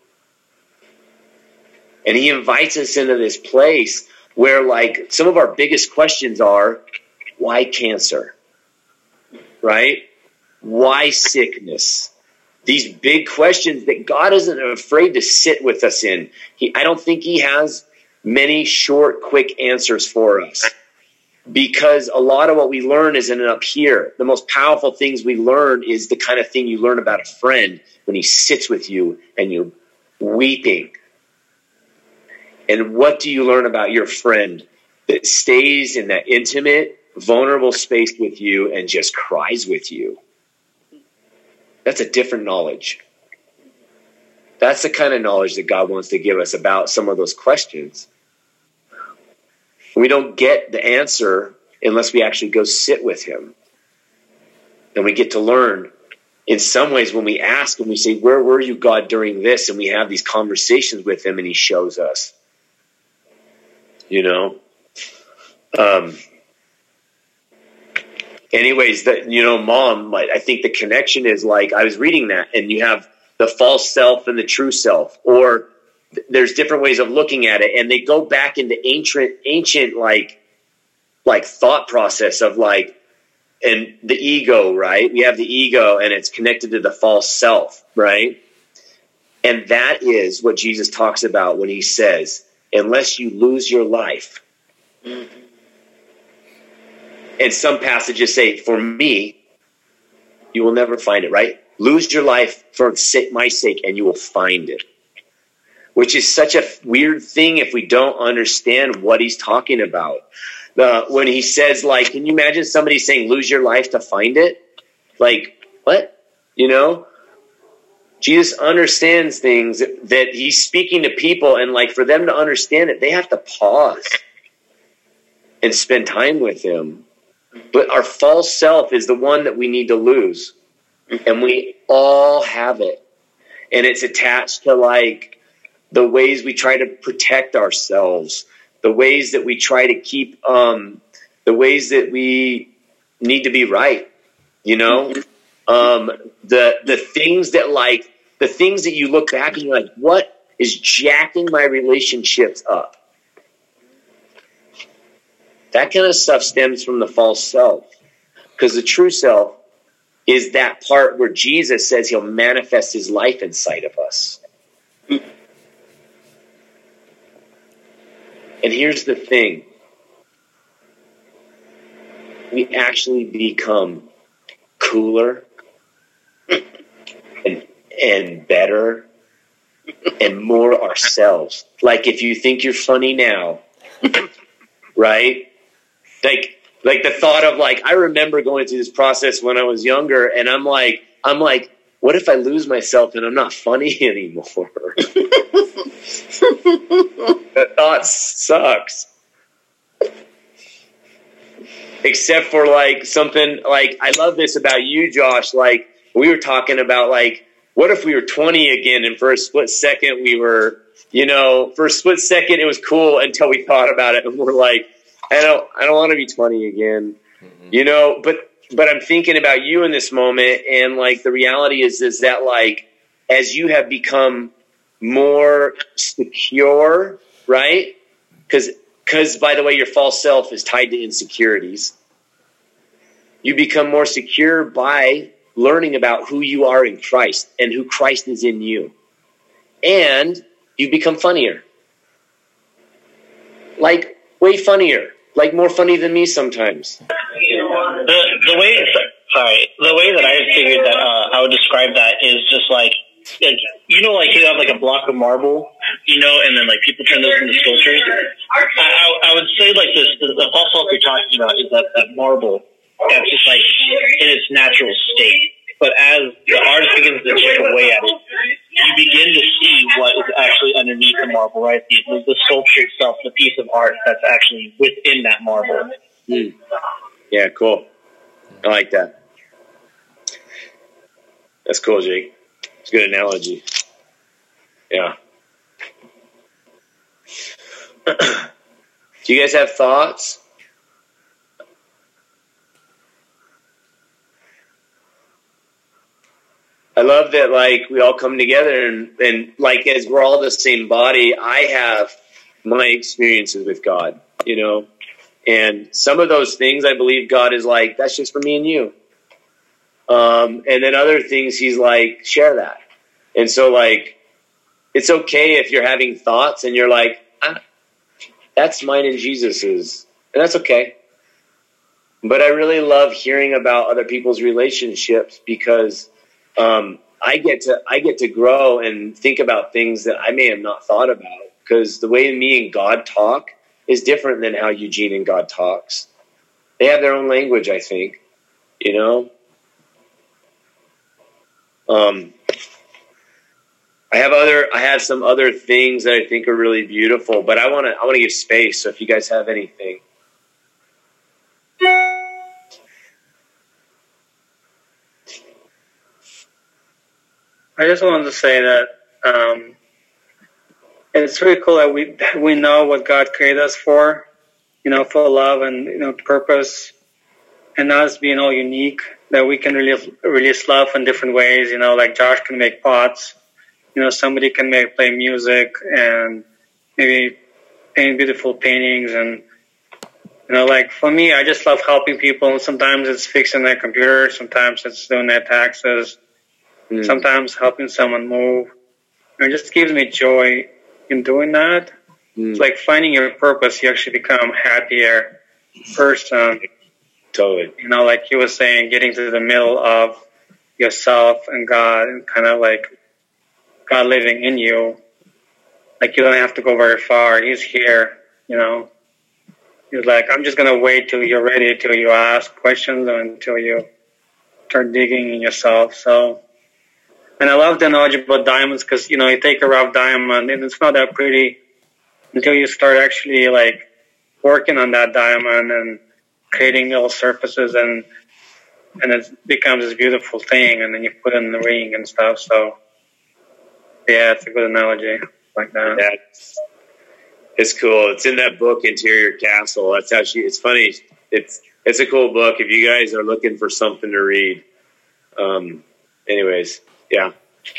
Speaker 1: And he invites us into this place where like some of our biggest questions are, why cancer? Right? Why sickness? These big questions that God isn't afraid to sit with us in. He, I don't think he has many short, quick answers for us. Because a lot of what we learn isn't up here. The most powerful things we learn is the kind of thing you learn about a friend when he sits with you and you're weeping. And what do you learn about your friend that stays in that intimate, vulnerable space with you and just cries with you? That's a different knowledge. That's the kind of knowledge that God wants to give us about some of those questions. We don't get the answer unless we actually go sit with him. And we get to learn. In some ways, when we ask and we say, where were you, God, during this? And we have these conversations with him and he shows us. You know? Um... Anyways, that, you know, Mom, I think the connection is like, I was reading that, and you have the false self and the true self, or th- there's different ways of looking at it, and they go back into ancient, ancient like, like thought process of like, and the ego, right? We have the ego, and it's connected to the false self, right? And that is what Jesus talks about when he says, unless you lose your life. Mm-hmm. And some passages say, for me, you will never find it, right? Lose your life for my sake and you will find it. Which is such a weird thing if we don't understand what he's talking about. Uh, when he says, like, can you imagine somebody saying, lose your life to find it? Like, what? You know? Jesus understands things that, that he's speaking to people, and like for them to understand it, they have to pause and spend time with him. But our false self is the one that we need to lose. And we all have it. And it's attached to like the ways we try to protect ourselves, the ways that we try to keep, um, the ways that we need to be right. You know, um, the, the things that like, the things that you look back and you're like, what is jacking my relationships up? That kind of stuff stems from the false self, because the true self is that part where Jesus says he'll manifest his life inside of us. And here's the thing. We actually become cooler and, and better and more ourselves. Like if you think you're funny now, right? Like Like the thought of like, I remember going through this process when I was younger, and I'm like, I'm like, what if I lose myself and I'm not funny anymore? That thought sucks. Except for like something like, I love this about you, Josh. Like we were talking about like, what if we were twenty again, and for a split second we were, you know, for a split second it was cool until we thought about it and we're like, I don't, I don't want to be twenty again, mm-hmm. you know, but, but I'm thinking about you in this moment. And like, the reality is, is that like, as you have become more secure, right? Cause, cause by the way, your false self is tied to insecurities. You become more secure by learning about who you are in Christ and who Christ is in you. And you become funnier. Like way funnier. Like more funny than me sometimes.
Speaker 2: The the way sorry, the way that I figured that uh, I would describe that is just like, you know, like you have like a block of marble, you know, and then like people turn those into sculptures. I, I, I would say like this: the, the false self you're talking about is that, that marble that's just like in its natural state. But as the artist begins to chip away at it, you begin to see what is actually underneath the marble, right? The, the sculpture itself, the piece of art that's actually within that marble.
Speaker 1: Mm. Yeah, cool. I like that. That's cool, Jake. It's a good analogy. Yeah. Do you guys have thoughts? I love that, like, we all come together and, and, like, as we're all the same body, I have my experiences with God, you know, and some of those things I believe God is like, that's just for me and you. Um, and then other things he's like, share that. And so, like, it's okay if you're having thoughts and you're like, ah, that's mine and Jesus's, and that's okay. But I really love hearing about other people's relationships because Um, I get to I get to grow and think about things that I may have not thought about, because the way me and God talk is different than how Eugene and God talks. They have their own language, I think, you know. Um, I have other I have some other things that I think are really beautiful, but I want to I want to give space. So if you guys have anything.
Speaker 4: I just wanted to say that um, it's really cool that we we know what God created us for, you know, for love and, you know, purpose, and us being all unique, that we can really release love in different ways. You know, like Josh can make pots, you know, somebody can make play music and maybe paint beautiful paintings, and you know, like for me, I just love helping people. Sometimes it's fixing their computer, sometimes it's doing their taxes. Mm. Sometimes helping someone move. It just gives me joy in doing that. Mm. It's like finding your purpose. You actually become a happier person.
Speaker 1: Totally.
Speaker 4: You know, like you were saying, getting to the middle of yourself and God, and kind of like God living in you. Like you don't have to go very far. He's here, you know. He's like, I'm just going to wait till you're ready, till you ask questions, or until you start digging in yourself. So, and I love the analogy about diamonds, because, you know, you take a rough diamond and it's not that pretty until you start actually like working on that diamond and creating little surfaces, and and it becomes this beautiful thing, and then you put it in the ring and stuff. So yeah, it's a good analogy like that.
Speaker 1: Yeah, it's, it's cool. It's in that book, Interior Castle. That's how she, it's funny. It's, it's a cool book if you guys are looking for something to read. Um, anyways. Yeah.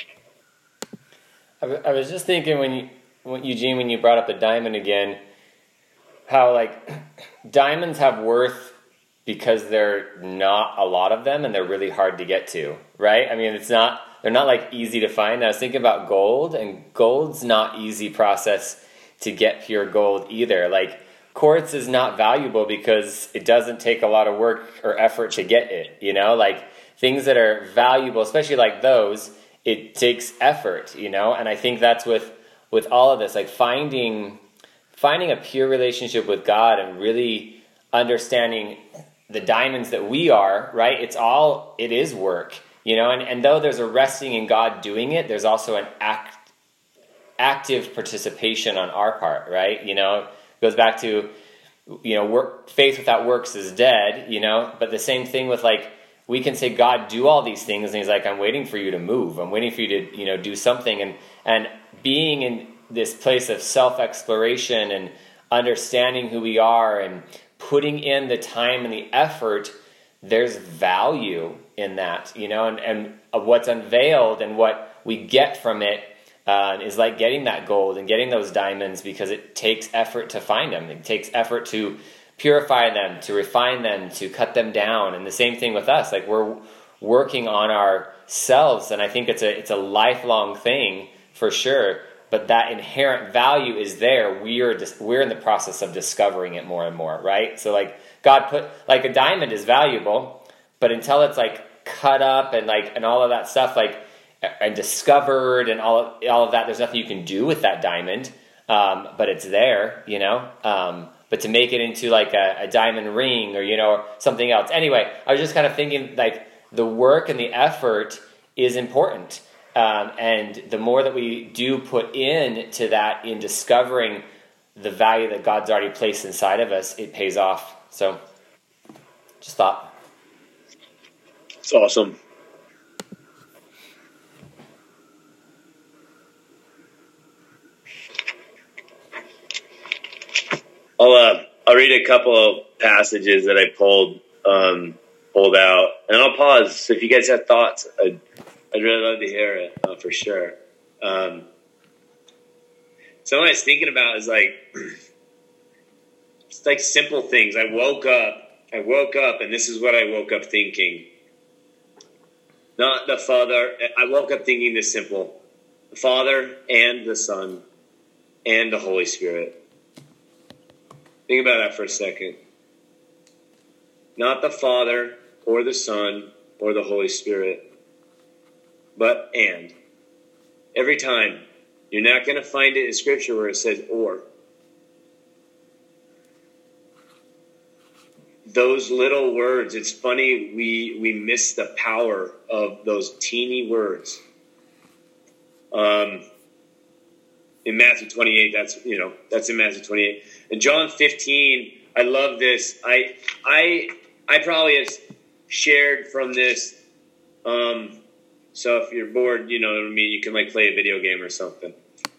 Speaker 5: I, I was just thinking when you, when Eugene, when you brought up the diamond again, how like diamonds have worth because they're not a lot of them and they're really hard to get to, right? I mean, it's not, they're not like easy to find. I was thinking about gold, and gold's not easy process to get pure gold either. Like quartz is not valuable because it doesn't take a lot of work or effort to get it, you know, like things that are valuable, especially like those, it takes effort, you know? And I think that's with, with all of this, like finding, finding a pure relationship with God and really understanding the diamonds that we are, right? It's all, it is work, you know, and, and though there's a resting in God doing it, there's also an act, active participation on our part, right? You know, it goes back to, you know, work, faith without works is dead, you know, but the same thing with like, we can say, God, do all these things. And he's like, I'm waiting for you to move. I'm waiting for you to, you know, do something. And, and being in this place of self-exploration and understanding who we are and putting in the time and the effort, there's value in that, you know, and, and what's unveiled and what we get from it uh, is like getting that gold and getting those diamonds, because it takes effort to find them. It takes effort to purify them, to refine them, to cut them down. And the same thing with us, like we're working on ourselves. And I think it's a, it's a lifelong thing for sure. But that inherent value is there. We are just, we're in the process of discovering it more and more, right? So like God put, like a diamond is valuable, but until it's like cut up and like, and all of that stuff, like, and discovered and all of, all of that, there's nothing you can do with that diamond. Um, but it's there, you know? Um, but to make it into like a, a diamond ring or, you know, or something else. Anyway, I was just kind of thinking like the work and the effort is important. Um, and the more that we do put in to that in discovering the value that God's already placed inside of us, it pays off. So just thought.
Speaker 1: It's awesome. I'll, uh, I'll read a couple of passages that I pulled, um, pulled out, and I'll pause. So if you guys have thoughts, I'd, I'd really love to hear it, uh, for sure. Um, so what I was thinking about is like, it's like simple things. I woke up, I woke up, and this is what I woke up thinking. Not the Father. I woke up thinking this simple: the Father and the Son and the Holy Spirit. Think about that for a second. Not the Father or the Son or the Holy Spirit, but and. Every time. You're not going to find it in Scripture where it says or. Those little words, it's funny, we, we miss the power of those teeny words. Um, in Matthew twenty-eight, that's, you know, that's in Matthew twenty-eight. In John fifteen, I love this. I, I, I probably have shared from this. Um, so if you're bored, you know what I mean, you can like play a video game or something.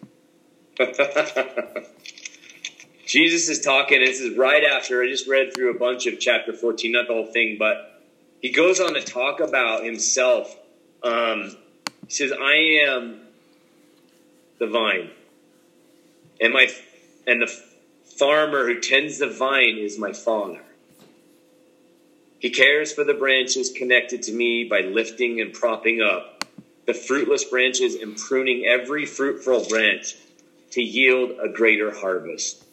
Speaker 1: Jesus is talking. This is right after I just read through a bunch of chapter fourteen, not the whole thing, but he goes on to talk about himself. Um, he says, "I am the vine, and my and the farmer who tends the vine is my Father. He cares for the branches connected to me by lifting and propping up the fruitless branches and pruning every fruitful branch to yield a greater harvest."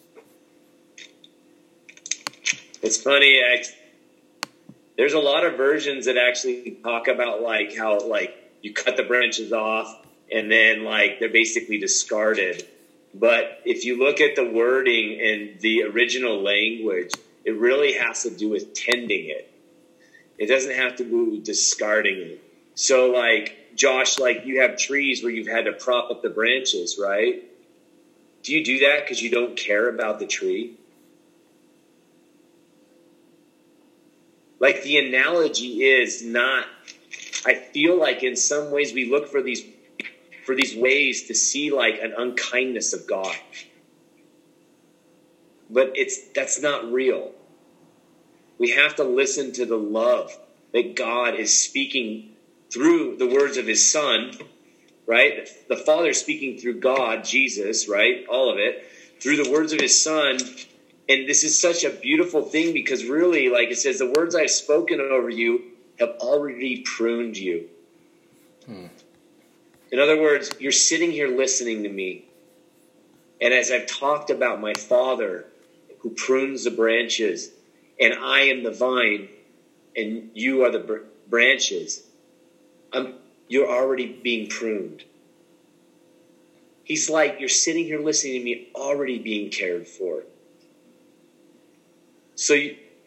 Speaker 1: It's funny, I, there's a lot of versions that actually talk about like how like you cut the branches off and then like they're basically discarded. But if you look at the wording in the original language, it really has to do with tending it. It doesn't have to do with discarding it. So like, Josh, like you have trees where you've had to prop up the branches, right? Do you do that because you don't care about the tree? Like the analogy is not, I feel like in some ways we look for these for these ways to see like an unkindness of God. But it's that's not real. We have to listen to the love that God is speaking through the words of his Son, right? The Father speaking through God, Jesus, right? All of it, through the words of his Son. And this is such a beautiful thing because really, like it says, the words I've spoken over you have already pruned you. Hmm. In other words, you're sitting here listening to me. And as I've talked about my Father who prunes the branches, and I am the vine, and you are the br- branches, I'm, you're already being pruned. He's like, you're sitting here listening to me, already being cared for. So you,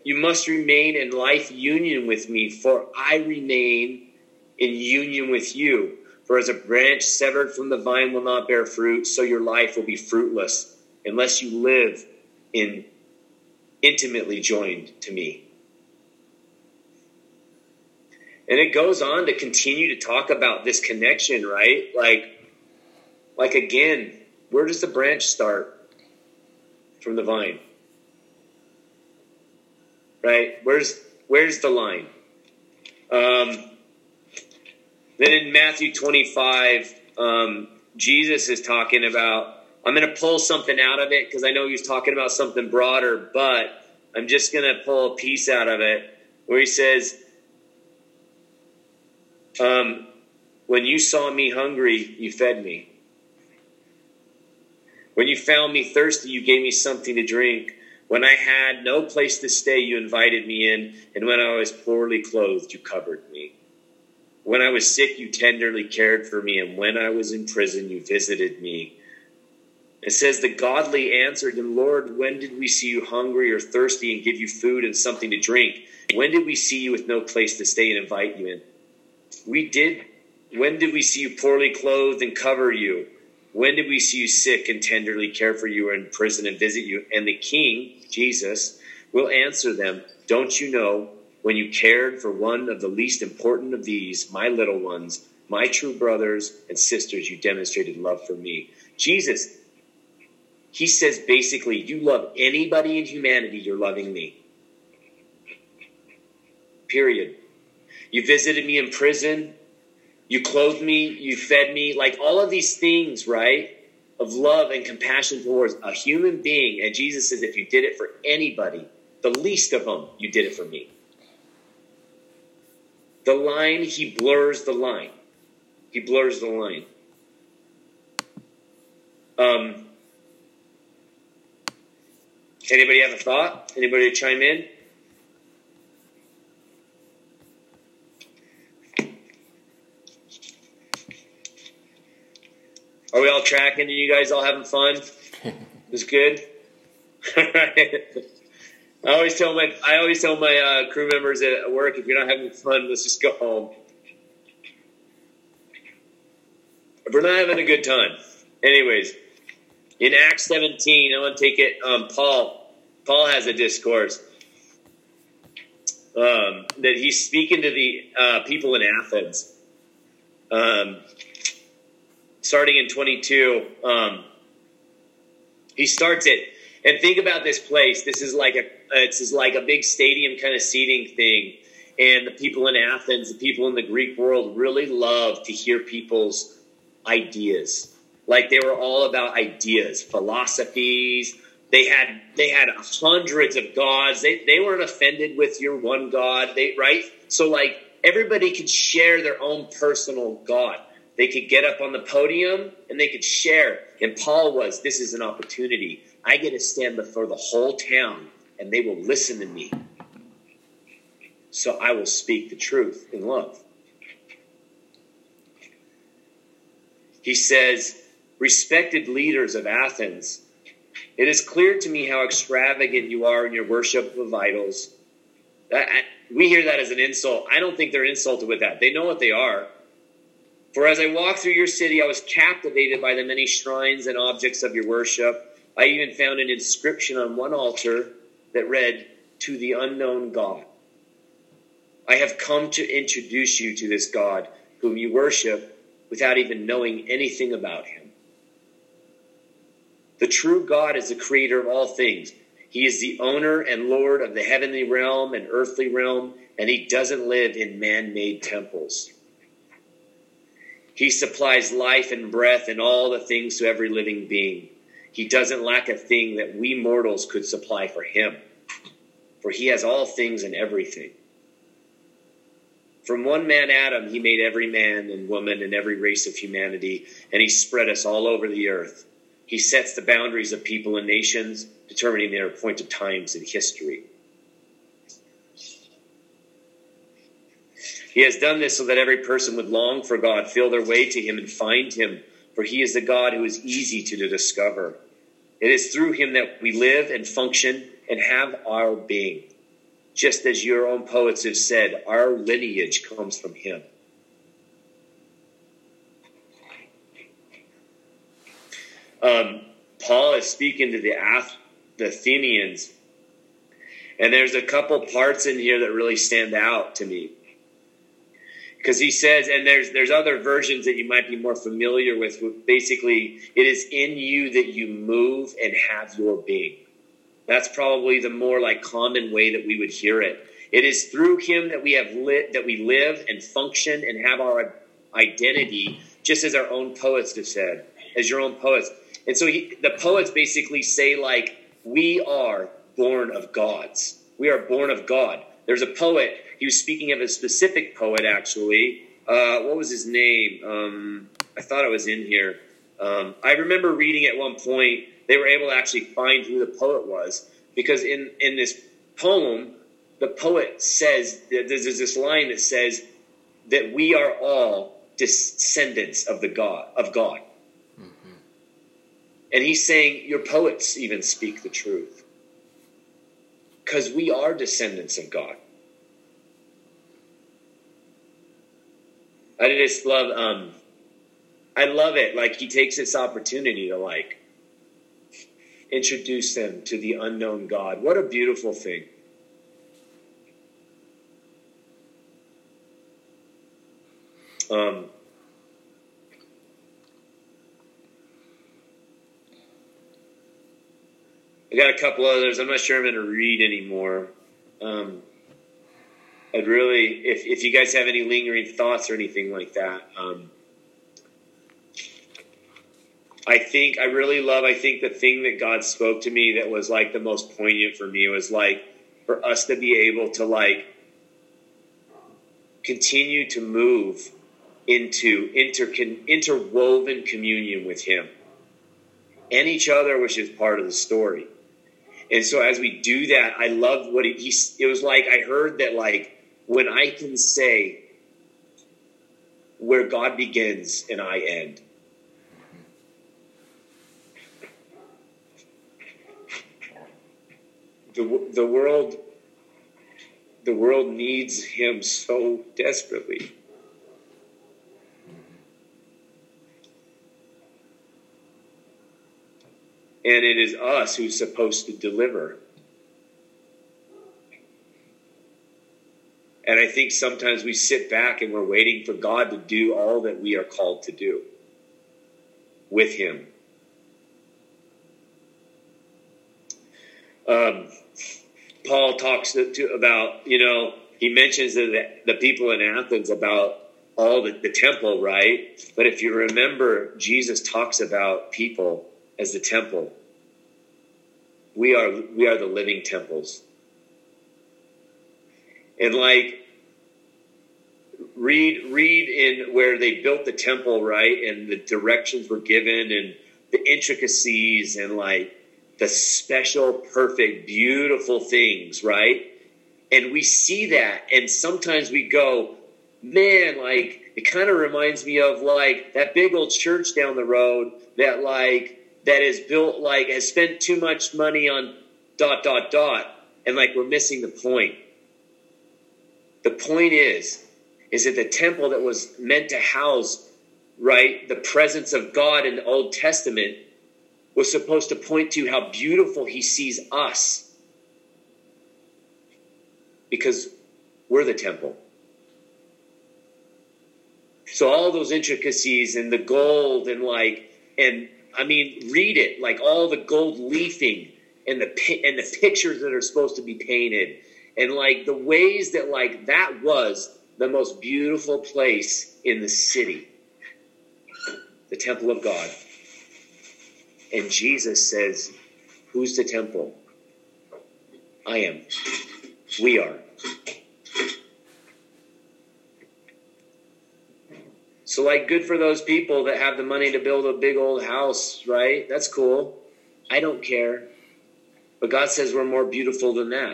Speaker 1: You must remain in life union with me, for I remain in union with you. For as a branch severed from the vine will not bear fruit, so your life will be fruitless unless you live in intimately joined to me. And it goes on to continue to talk about this connection, right? Like, like again, where does the branch start from the vine? Right? Where's where's the line? Um, then in Matthew twenty-five, um, Jesus is talking about, I'm going to pull something out of it because I know he's talking about something broader, but I'm just going to pull a piece out of it where he says, um, when you saw me hungry, you fed me. When you found me thirsty, you gave me something to drink. When I had no place to stay, you invited me in. And when I was poorly clothed, you covered me. When I was sick, you tenderly cared for me. And when I was in prison, you visited me. It says, the godly answered him, Lord, when did we see you hungry or thirsty and give you food and something to drink? When did we see you with no place to stay and invite you in? We did. When did we see you poorly clothed and cover you? When did we see you sick and tenderly care for you or in prison and visit you? And the King, Jesus, will answer them, don't you know, when you cared for one of the least important of these, my little ones, my true brothers and sisters, you demonstrated love for me. Jesus, he says basically, you love anybody in humanity, you're loving me. Period. You visited me in prison. You clothed me, you fed me, like all of these things, right, of love and compassion towards a human being. And Jesus says, if you did it for anybody, the least of them, you did it for me. The line, he blurs the line. He blurs the line. Um, anybody have a thought? Anybody chime in? Are we all tracking? Are you guys all having fun? It's good. I always tell my I always tell my uh, crew members at work, if you're not having fun, let's just go home. If we're not having a good time, anyways. In Acts seventeen, I want to take it. Um, Paul Paul has a discourse um, that he's speaking to the uh, people in Athens. Um. Starting in twenty-two, um, he starts it. And think about this place. This is like a it's like a big stadium kind of seating thing. And the people in Athens, the people in the Greek world really love to hear people's ideas. Like they were all about ideas, philosophies. They had they had hundreds of gods. They they weren't offended with your one God. They right? So like everybody could share their own personal God. They could get up on the podium and they could share. And Paul was, this is an opportunity. I get to stand before the whole town and they will listen to me. So I will speak the truth in love. He says, respected leaders of Athens, it is clear to me how extravagant you are in your worship of idols. We hear that as an insult. I don't think they're insulted with that. They know what they are. For as I walked through your city, I was captivated by the many shrines and objects of your worship. I even found an inscription on one altar that read, to the unknown God. I have come to introduce you to this God whom you worship without even knowing anything about him. The true God is the creator of all things. He is the owner and Lord of the heavenly realm and earthly realm, and he doesn't live in man-made temples. He supplies life and breath and all the things to every living being. He doesn't lack a thing that we mortals could supply for him, for he has all things and everything. From one man, Adam, he made every man and woman and every race of humanity, and he spread us all over the earth. He sets the boundaries of people and nations, determining their appointed times in history. He has done this so that every person would long for God, feel their way to him, and find him, for he is the God who is easy to discover. It is through him that we live and function and have our being. just as your own poets have said, our lineage comes from him. Um, Paul is speaking to the, Ath- the Athenians, and there's a couple parts in here that really stand out to me. Because he says, and there's there's other versions that you might be more familiar with, basically, it is in you that you move and have your being. That's probably the more like common way that we would hear it. It is through him that we have lit, that we live and function and have our identity, just as our own poets have said, as your own poets. And so he, the poets basically say, like, we are born of gods. We are born of God. There's a poet, he was speaking of a specific poet, actually. Uh, what was his name? Um, I thought it was in here. Um, I remember reading at one point, they were able to actually find who the poet was. Because in, in this poem, the poet says, there's this line that says that we are all descendants of the God, of God. Mm-hmm. And he's saying, your poets even speak the truth. Because we are descendants of God. I just love, um, I love it. Like, he takes this opportunity to, like, introduce them to the unknown God. What a beautiful thing. Um, I got a couple others. I'm not sure I'm going to read anymore. Um, I'd really, if, if you guys have any lingering thoughts or anything like that, um, I think, I really love, I think the thing that God spoke to me that was like the most poignant for me was like for us to be able to like continue to move into inter, interwoven communion with him and each other, which is part of the story. And so as we do that, I love what he, he, it was like, I heard that like, when I can say where God begins and I end. The, the world, the world needs him so desperately. And it is us who's supposed to deliver. And I think sometimes we sit back and we're waiting for God to do all that we are called to do with him. Um, Paul talks to, to about, you know, he mentions the, the people in Athens about all the, the temple, right? But if you remember, Jesus talks about people as the temple. We are we are the living temples. And like read read in where they built the temple, right? And the directions were given and the intricacies and like the special, perfect, beautiful things, right? And we see that, and sometimes we go, man, like it kind of reminds me of like that big old church down the road that like that is built like has spent too much money on dot dot dot, and like we're missing the point. The point is, is that the temple that was meant to house, right, the presence of God in the Old Testament was supposed to point to how beautiful he sees us. Because we're the temple. So all those intricacies and the gold and like, and I mean, read it, like all the gold leafing and the and the pictures that are supposed to be painted. And like the ways that like that was the most beautiful place in the city. The temple of God. And Jesus says, who's the temple? I am. We are. So like good for those people that have the money to build a big old house, right? That's cool. I don't care. But God says we're more beautiful than that.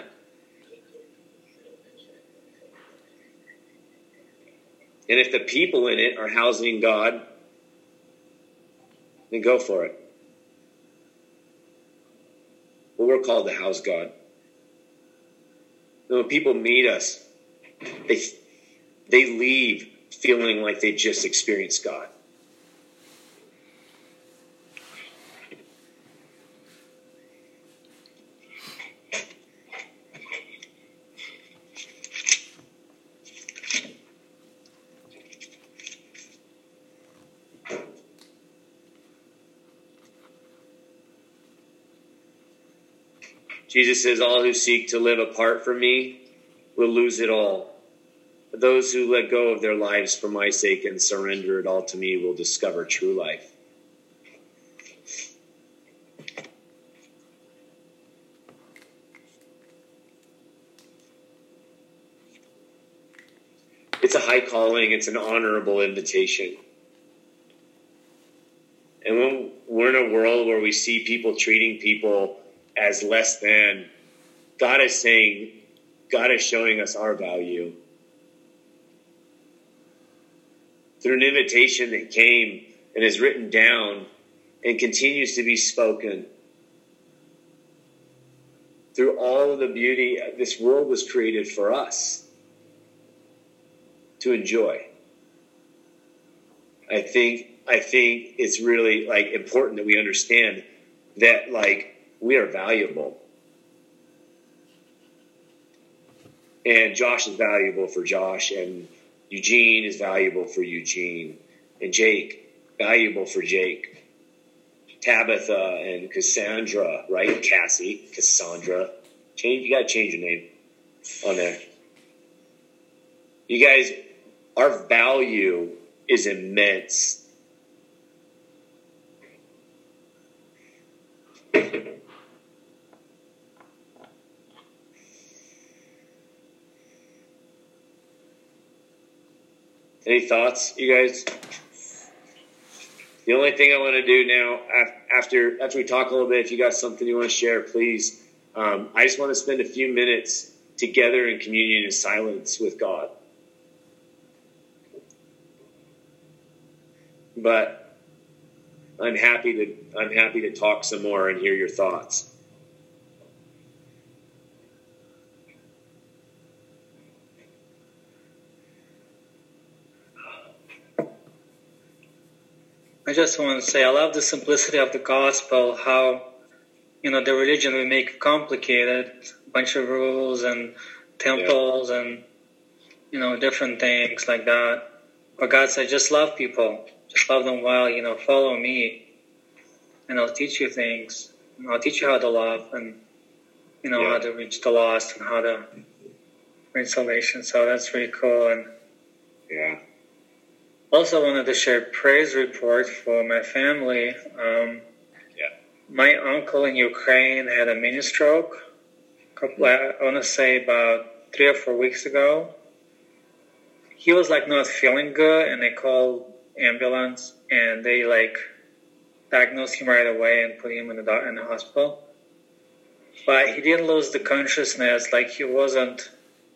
Speaker 1: And if the people in it are housing God, then go for it. Well, we're called to house God. When people meet us, they they leave feeling like they just experienced God. Jesus says, all who seek to live apart from me will lose it all. But those who let go of their lives for my sake and surrender it all to me will discover true life. It's a high calling. It's an honorable invitation. And when we're in a world where we see people treating people as less than, God is saying, God is showing us our value. Through an invitation that came and is written down and continues to be spoken. Through all of the beauty, this world was created for us to enjoy. I think I think it's really like important that we understand that like we are valuable. And Josh is valuable for Josh, and Eugene is valuable for Eugene, and Jake, valuable for Jake. Tabitha and Cassandra, right? Cassie, Cassandra. Change, you gotta change your name on there. You guys, our value is immense. Any thoughts, you guys? The only thing I want to do now, after after we talk a little bit, if you got something you want to share, please. Um, I just want to spend a few minutes together in communion and silence with God. But I'm happy to I'm happy to talk some more and hear your thoughts.
Speaker 4: I just want to say I love the simplicity of the gospel, how, you know, the religion we make complicated, a bunch of rules and temples yeah. and, you know, different things like that. But God said, just love people. Just love them well, you know, follow me. And I'll teach you things. I'll teach you how to love and, you know, yeah. how to reach the lost and how to bring salvation. So that's really cool. And
Speaker 1: yeah.
Speaker 4: Also wanted to share a praise report for my family. Um,
Speaker 1: yeah.
Speaker 4: My uncle in Ukraine had a mini stroke. Couple, I want to say about three or four weeks ago. He was like not feeling good, and they called ambulance, and they like diagnosed him right away and put him in the in the hospital. But he didn't lose the consciousness. Like he wasn't.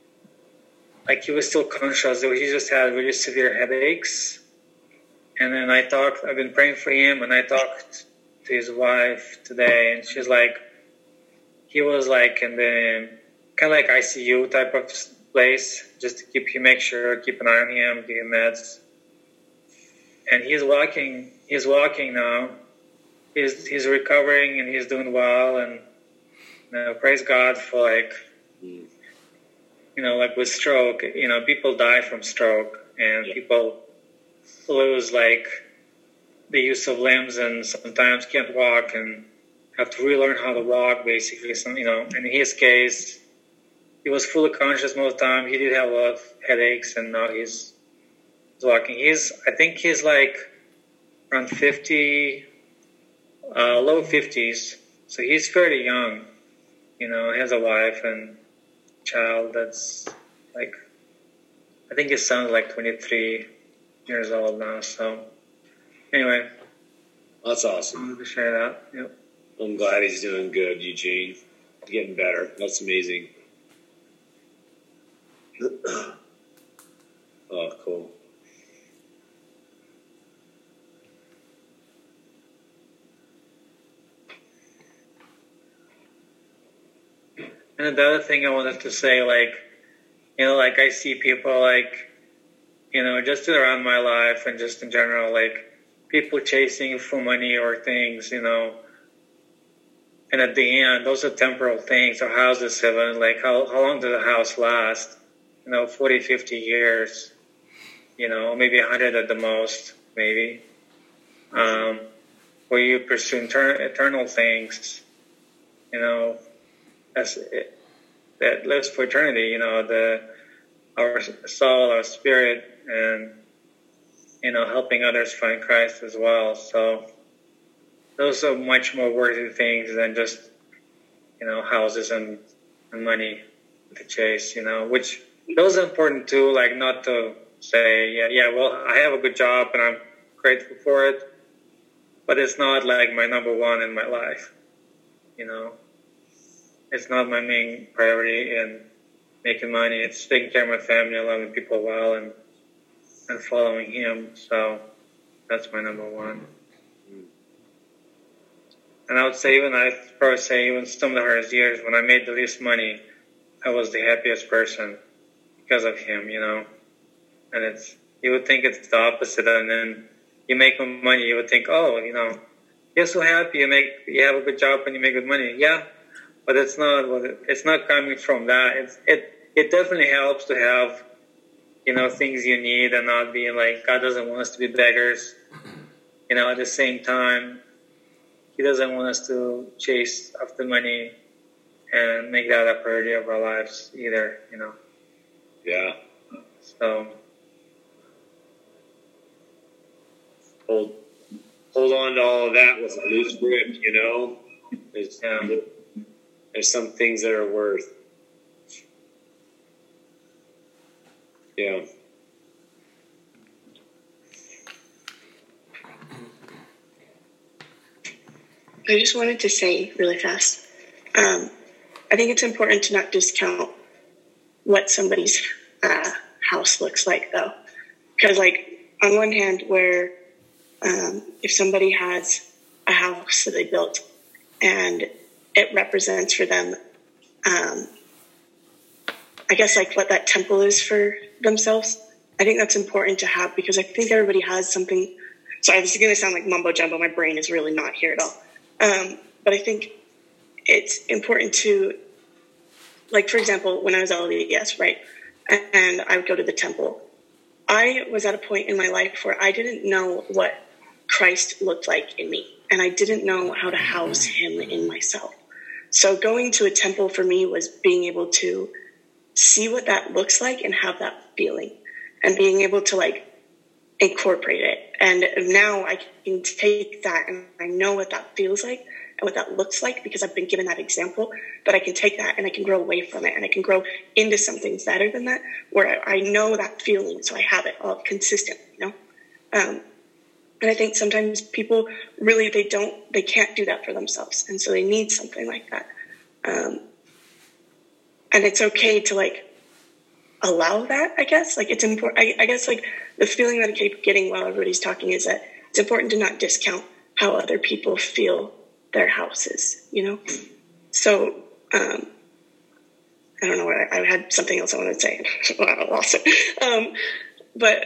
Speaker 4: Like he was still conscious, he just had really severe headaches. And then I talked, I've been praying for him, and I talked to his wife today, and she's like, he was like in the kind of like I C U type of place, just to keep him, make sure, keep an eye on him, give him meds. And he's walking, he's walking now. He's he's recovering and he's doing well, and you know, praise God for like. Mm. You know, like with stroke, you know, people die from stroke, and yeah. people lose like the use of limbs, and sometimes can't walk and have to relearn how to walk. Basically, some you know, in his case, he was fully conscious most of the time. He did have a lot of headaches, and now he's, he's walking. He's, I think, he's like around fifty, uh, low fifties, so he's fairly young. You know, he has a wife and child that's like, I think his son's like twenty-three years old now. So anyway,
Speaker 1: that's awesome.
Speaker 4: I wanted to share that. Yep.
Speaker 1: I'm glad he's doing good, Eugene. Getting better. That's amazing. Oh, cool.
Speaker 4: And the other thing I wanted to say, like, you know, like I see people like, you know, just around my life and just in general, like people chasing for money or things, you know. And at the end, those are temporal things. Our house is heaven. Like, how, how long does a house last? You know, forty, fifty years, you know, maybe one hundred at the most, maybe. Um, where you pursue eternal things, you know, as it, that lives for eternity, you know, the our soul, our spirit, and, you know, helping others find Christ as well. So those are much more worthy things than just, you know, houses and, and money to chase, you know, which those are important too, like not to say, yeah, yeah, well, I have a good job and I'm grateful for it, but it's not like my number one in my life, you know. It's not my main priority in making money. It's taking care of my family, loving people well, and and following Him. So that's my number one. And I would say even, I'd probably say even some of the hardest years, when I made the least money, I was the happiest person because of Him, you know. And it's, you would think it's the opposite, and then you make money, you would think, oh, you know, you're so happy, you make, you have a good job and you make good money. Yeah, but it's not, it's not coming from that. It's, it, it definitely helps to have, you know, things you need and not being like, God doesn't want us to be beggars. You know, at the same time, He doesn't want us to chase after money and make that a priority of our lives either, you know.
Speaker 1: Yeah.
Speaker 4: So
Speaker 1: hold hold on to all of that with a loose grip, you know. There's,
Speaker 4: yeah.
Speaker 1: there's some things that are worth. Yeah.
Speaker 6: I just wanted to say really fast, um, I think it's important to not discount what somebody's uh, house looks like, though. Because, like, on one hand, where um, if somebody has a house that they built and it represents for them, um, I guess, like, what that temple is for themselves, I think that's important to have, because I think everybody has something. Sorry, this is going to sound like mumbo jumbo. My brain is really not here at all. Um, but I think it's important to, like, for example, when I was L D S, right, and I would go to the temple, I was at a point in my life where I didn't know what Christ looked like in me, and I didn't know how to house Him in myself. So going to a temple for me was being able to see what that looks like and have that feeling, and being able to, like, incorporate it. And now I can take that and I know what that feels like and what that looks like, because I've been given that example, but I can take that and I can grow away from it, and I can grow into something better than that, where I know that feeling, so I have it all consistently, you know? Um, and I think sometimes people really, they don't, they can't do that for themselves. And so they need something like that. Um, and it's okay to, like, allow that, I guess. Like, it's important. I, I guess, like, the feeling that I keep getting while everybody's talking is that it's important to not discount how other people feel their houses, you know? So, um, I don't know what I, I had something else I wanted to say. Well, I lost it. Um, but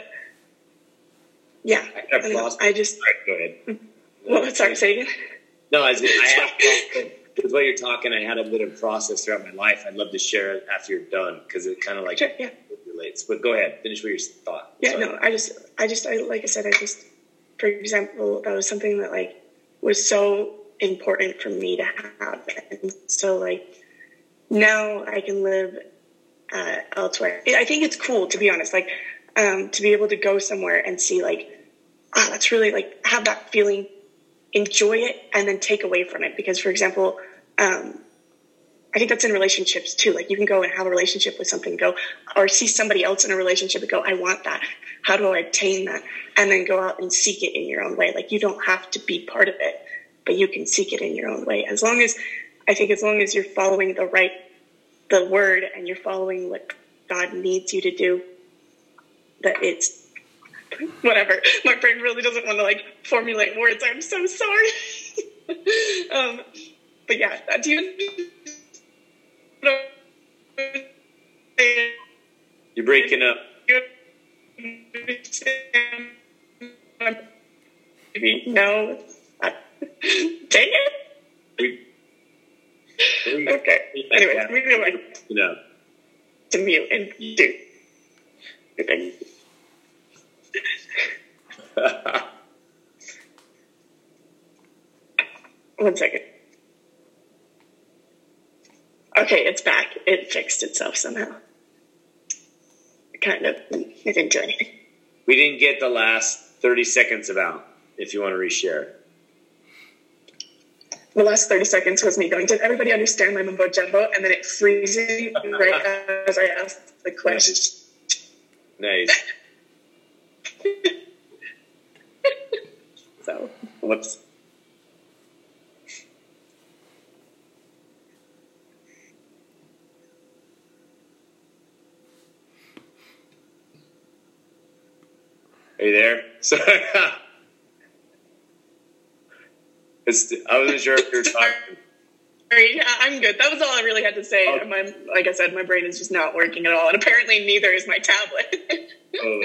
Speaker 6: yeah,
Speaker 1: I,
Speaker 6: I,
Speaker 1: lost
Speaker 6: I just,
Speaker 1: right, go ahead.
Speaker 6: Well, sorry, say again.
Speaker 1: No, I, was, I have, with what you're talking, I had a bit of process throughout my life. I'd love to share it after you're done, because it kind of like
Speaker 6: sure, yeah.
Speaker 1: relates. But go ahead, finish with your thought.
Speaker 6: Yeah,
Speaker 1: Sorry.
Speaker 6: no, I just, I just, I, like I said, I just, for example, that was something that, like, was so important for me to have. And so, like, now I can live uh, elsewhere. I think it's cool, to be honest, like, um, to be able to go somewhere and see, like, oh, that's really, like, have that feeling, enjoy it, and then take away from it. Because, for example, um, I think that's in relationships too. Like, you can go and have a relationship with something, go, or see somebody else in a relationship and go, I want that. How do I obtain that? And then go out and seek it in your own way. Like, you don't have to be part of it, but you can seek it in your own way. As long as, I think as long as you're following the right, the word, and you're following what God needs you to do, that it's, whatever. My brain really doesn't want to, like, formulate words. I'm so sorry. um, but yeah, do you
Speaker 1: You're breaking up.
Speaker 6: No. Dang it.
Speaker 1: We, we,
Speaker 6: Okay. Anyway,
Speaker 1: yeah.
Speaker 6: we're going to like
Speaker 1: You know.
Speaker 6: to mute and do. Okay. One second. Okay, it's back. It fixed itself somehow. Kind of. It didn't do anything.
Speaker 1: We didn't get the last thirty seconds of out, if you want to reshare.
Speaker 6: The last thirty seconds was me going, did everybody understand my mumbo jumbo? And then it freezing right as I asked the question.
Speaker 1: Nice.
Speaker 6: So, whoops.
Speaker 1: Are you there? Sorry. It's, I wasn't sure if you were talking.
Speaker 6: Sorry, I'm good. That was all I really had to say.
Speaker 1: Oh.
Speaker 6: My, like I said, my brain is just not working at all, and apparently neither is my tablet.
Speaker 1: Oh.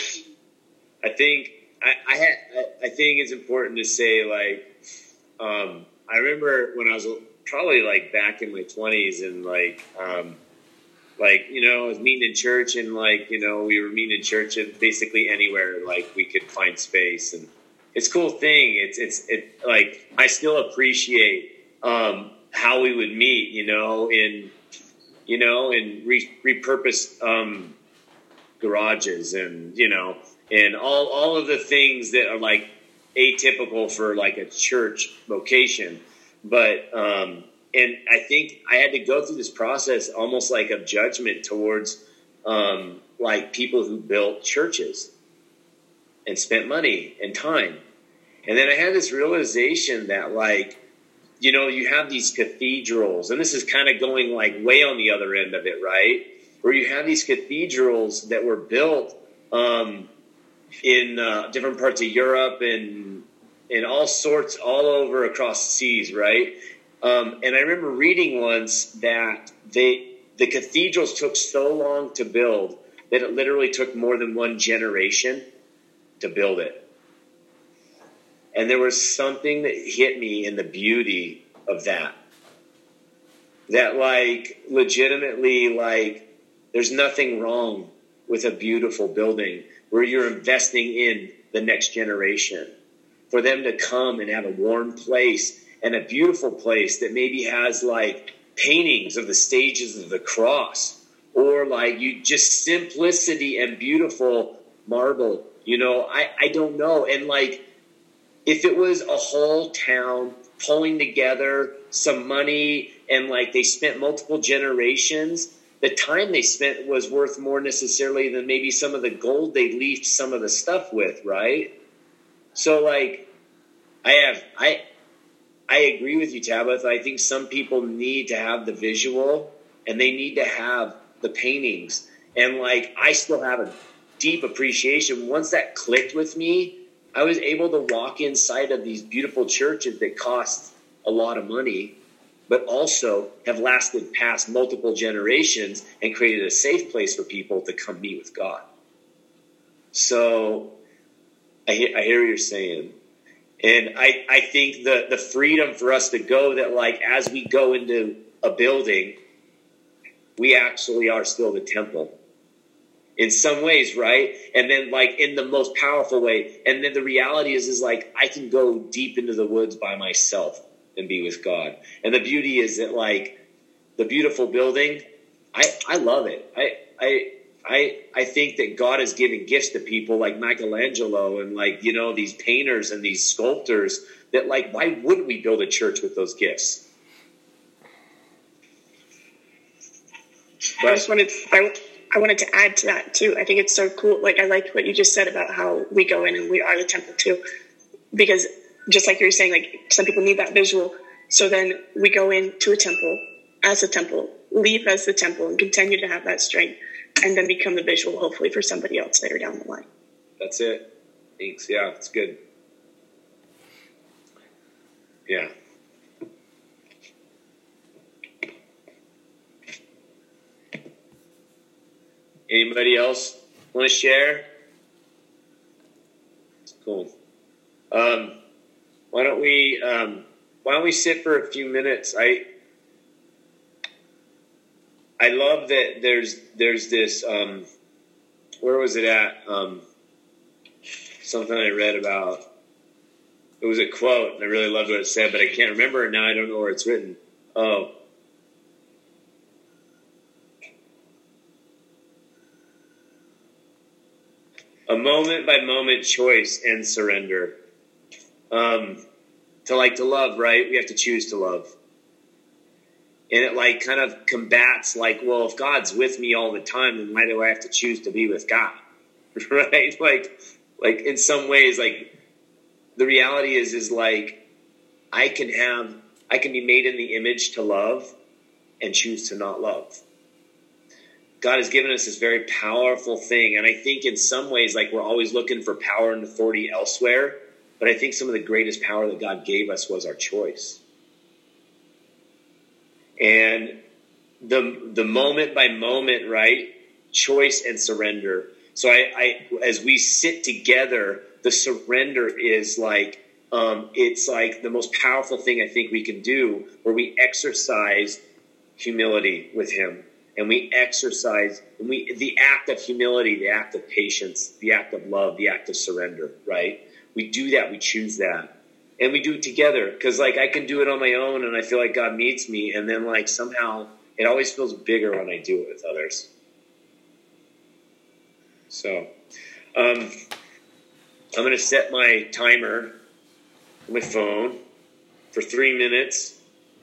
Speaker 1: I think I, I had. I think it's important to say, like, um, I remember when I was probably like back in my twenties, and like, um, like you know, I was meeting in church, and like you know, we were meeting in church at basically anywhere like we could find space, and it's a cool thing. It's it's it like I still appreciate um, how we would meet, you know, in you know, in re- repurposed um, garages, and you know. And all, all of the things that are like atypical for like a church location. But, um, and I think I had to go through this process almost like of judgment towards, um, like people who built churches and spent money and time. And then I had this realization that like, you know, you have these cathedrals, and this is kind of going like way on the other end of it, right? Where you have these cathedrals that were built, um, in uh, different parts of Europe and in all sorts, all over across the seas, right? Um, and I remember reading once that they the cathedrals took so long to build that it literally took more than one generation to build it. And there was something that hit me in the beauty of that. That, like, legitimately, like, there's nothing wrong with a beautiful building where you're investing in the next generation, for them to come and have a warm place and a beautiful place that maybe has like paintings of the stages of the cross, or like you just simplicity and beautiful marble, you know, I, I don't know. And like, if it was a whole town pulling together some money and like they spent multiple generations, the time they spent was worth more necessarily than maybe some of the gold they leafed some of the stuff with, right? So, like, I have, I, I agree with you, Tabitha. I think some people need to have the visual and they need to have the paintings. And, like, I still have a deep appreciation. Once that clicked with me, I was able to walk inside of these beautiful churches that cost a lot of money, but also have lasted past multiple generations and created a safe place for people to come meet with God. So I hear, I hear what you're saying. And I, I think the, the freedom for us to go that, like, as we go into a building, we actually are still the temple in some ways, right? And then, like, in the most powerful way. And then the reality is, is like, I can go deep into the woods by myself and be with God. And the beauty is that, like, the beautiful building, I, I love it. I, I, I, I think that God has given gifts to people like Michelangelo and, like, you know, these painters and these sculptors that, like, why wouldn't we build a church with those gifts?
Speaker 6: But I just wanted, I, I wanted to add to that too. I think it's so cool. Like, I liked what you just said about how we go in and we are the temple too, because just like you were saying, like, some people need that visual. So then we go into a temple as a temple, leave as the temple, and continue to have that strength, and then become the visual, hopefully, for somebody else later down the line.
Speaker 1: That's it. Thanks. Yeah, it's good. Yeah. Anybody else want to share? Cool. Um, why don't we um, why don't we sit for a few minutes? I I love that there's there's this um, where was it at? Um, something I read about. It was a quote, and I really loved what it said, but I can't remember it now. I don't know where it's written. Oh. A moment by moment choice and surrender. Um, to like to love, right? We have to choose to love. And it like kind of combats like, well, if God's with me all the time, then why do I have to choose to be with God? Right? Like, like in some ways, like the reality is, is like, I can have, I can be made in the image to love and choose to not love. God has given us this very powerful thing. And I think in some ways, like we're always looking for power and authority elsewhere. But I think some of the greatest power that God gave us was our choice. And the the moment by moment, right? Choice and surrender. So I, I as we sit together, the surrender is like, um, it's like the most powerful thing I think we can do, where we exercise humility with him. And we exercise, and we the act of humility, the act of patience, the act of love, the act of surrender, right? We do that, we choose that. And we do it together. Because, like, I can do it on my own, and I feel like God meets me. And then, like, somehow it always feels bigger when I do it with others. So, um, I'm going to set my timer on my phone for three minutes.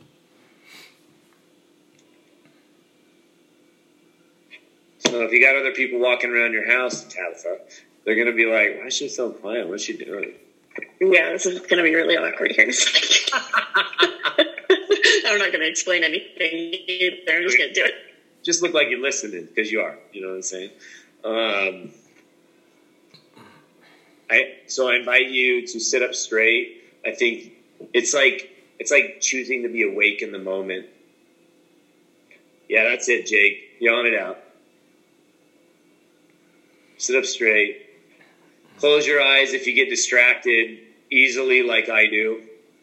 Speaker 1: So if you got other people walking around your house, Tabitha, they're going to be like, why is she so quiet? What's she doing?
Speaker 6: Yeah, this is going to be really awkward here in a second. I'm not going to explain anything either. I'm just going to do it.
Speaker 1: Just look like you're listening, because you are. You know what I'm saying? Um, I so I invite you to sit up straight. I think it's like it's like choosing to be awake in the moment. Yeah, that's it, Jake. Yawn it out. Sit up straight. Close your eyes if you get distracted easily like I do.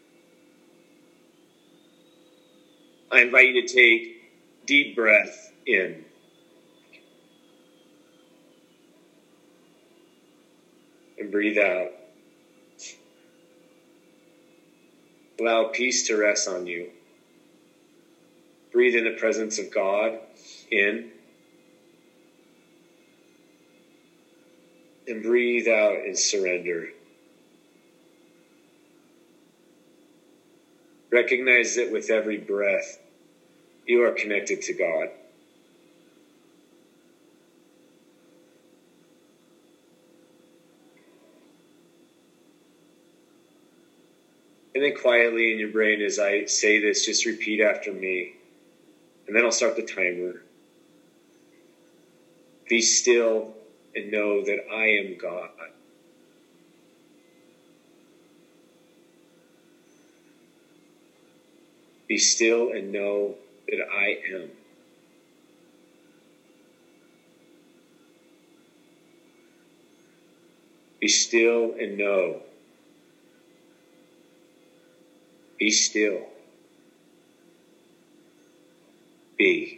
Speaker 1: I invite you to take deep breath in. And breathe out. Allow peace to rest on you. Breathe in the presence of God in. And breathe out in surrender. Recognize that with every breath, you are connected to God. And then quietly in your brain, as I say this, just repeat after me. And then I'll start the timer. Be still and know that I am God. Be still and know that I am. Be still and know. Be still. Be.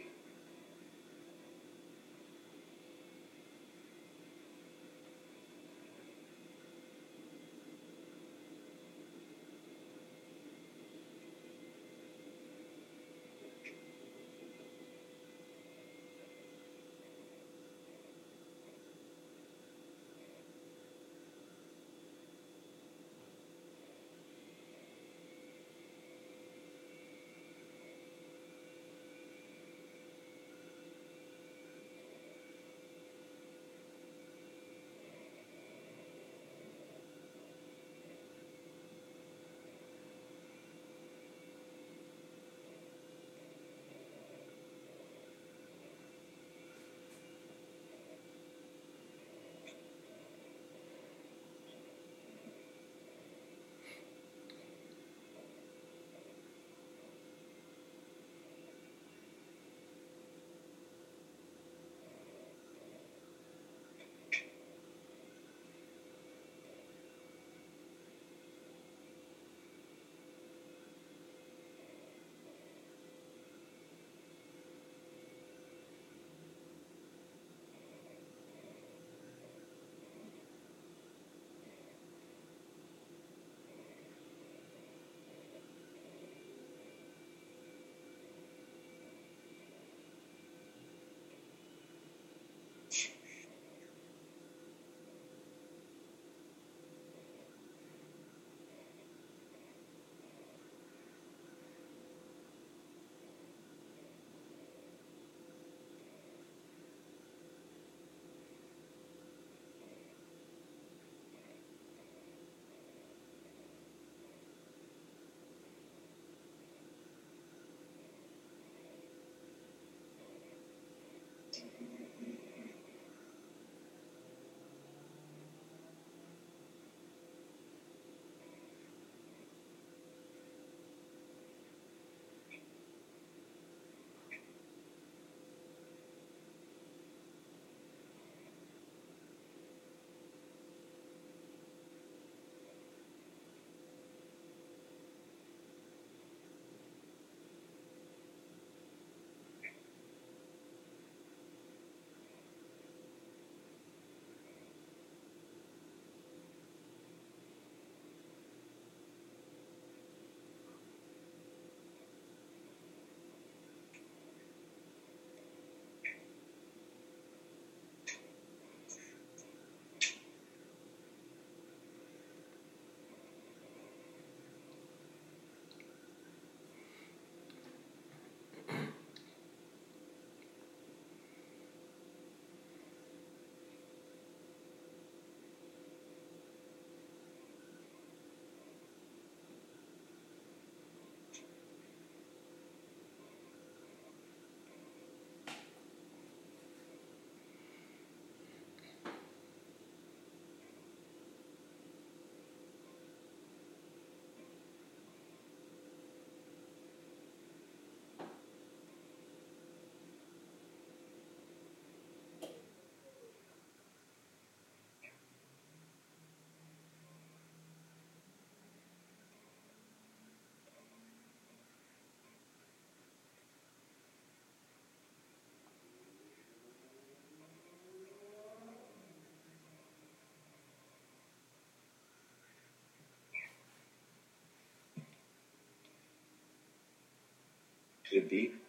Speaker 1: Did it beep?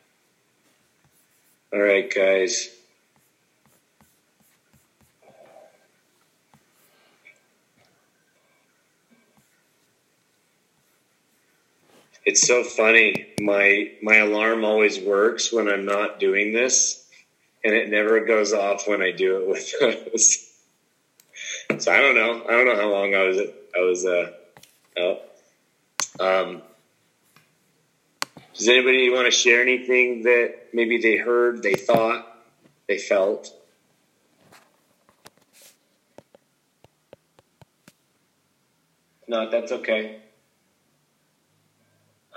Speaker 1: All right, guys. It's so funny. My my alarm always works when I'm not doing this, and it never goes off when I do it with those. So I don't know. I don't know how long I was I was uh, out. Um, does anybody want to share anything that maybe they heard, they thought, they felt? No, that's okay.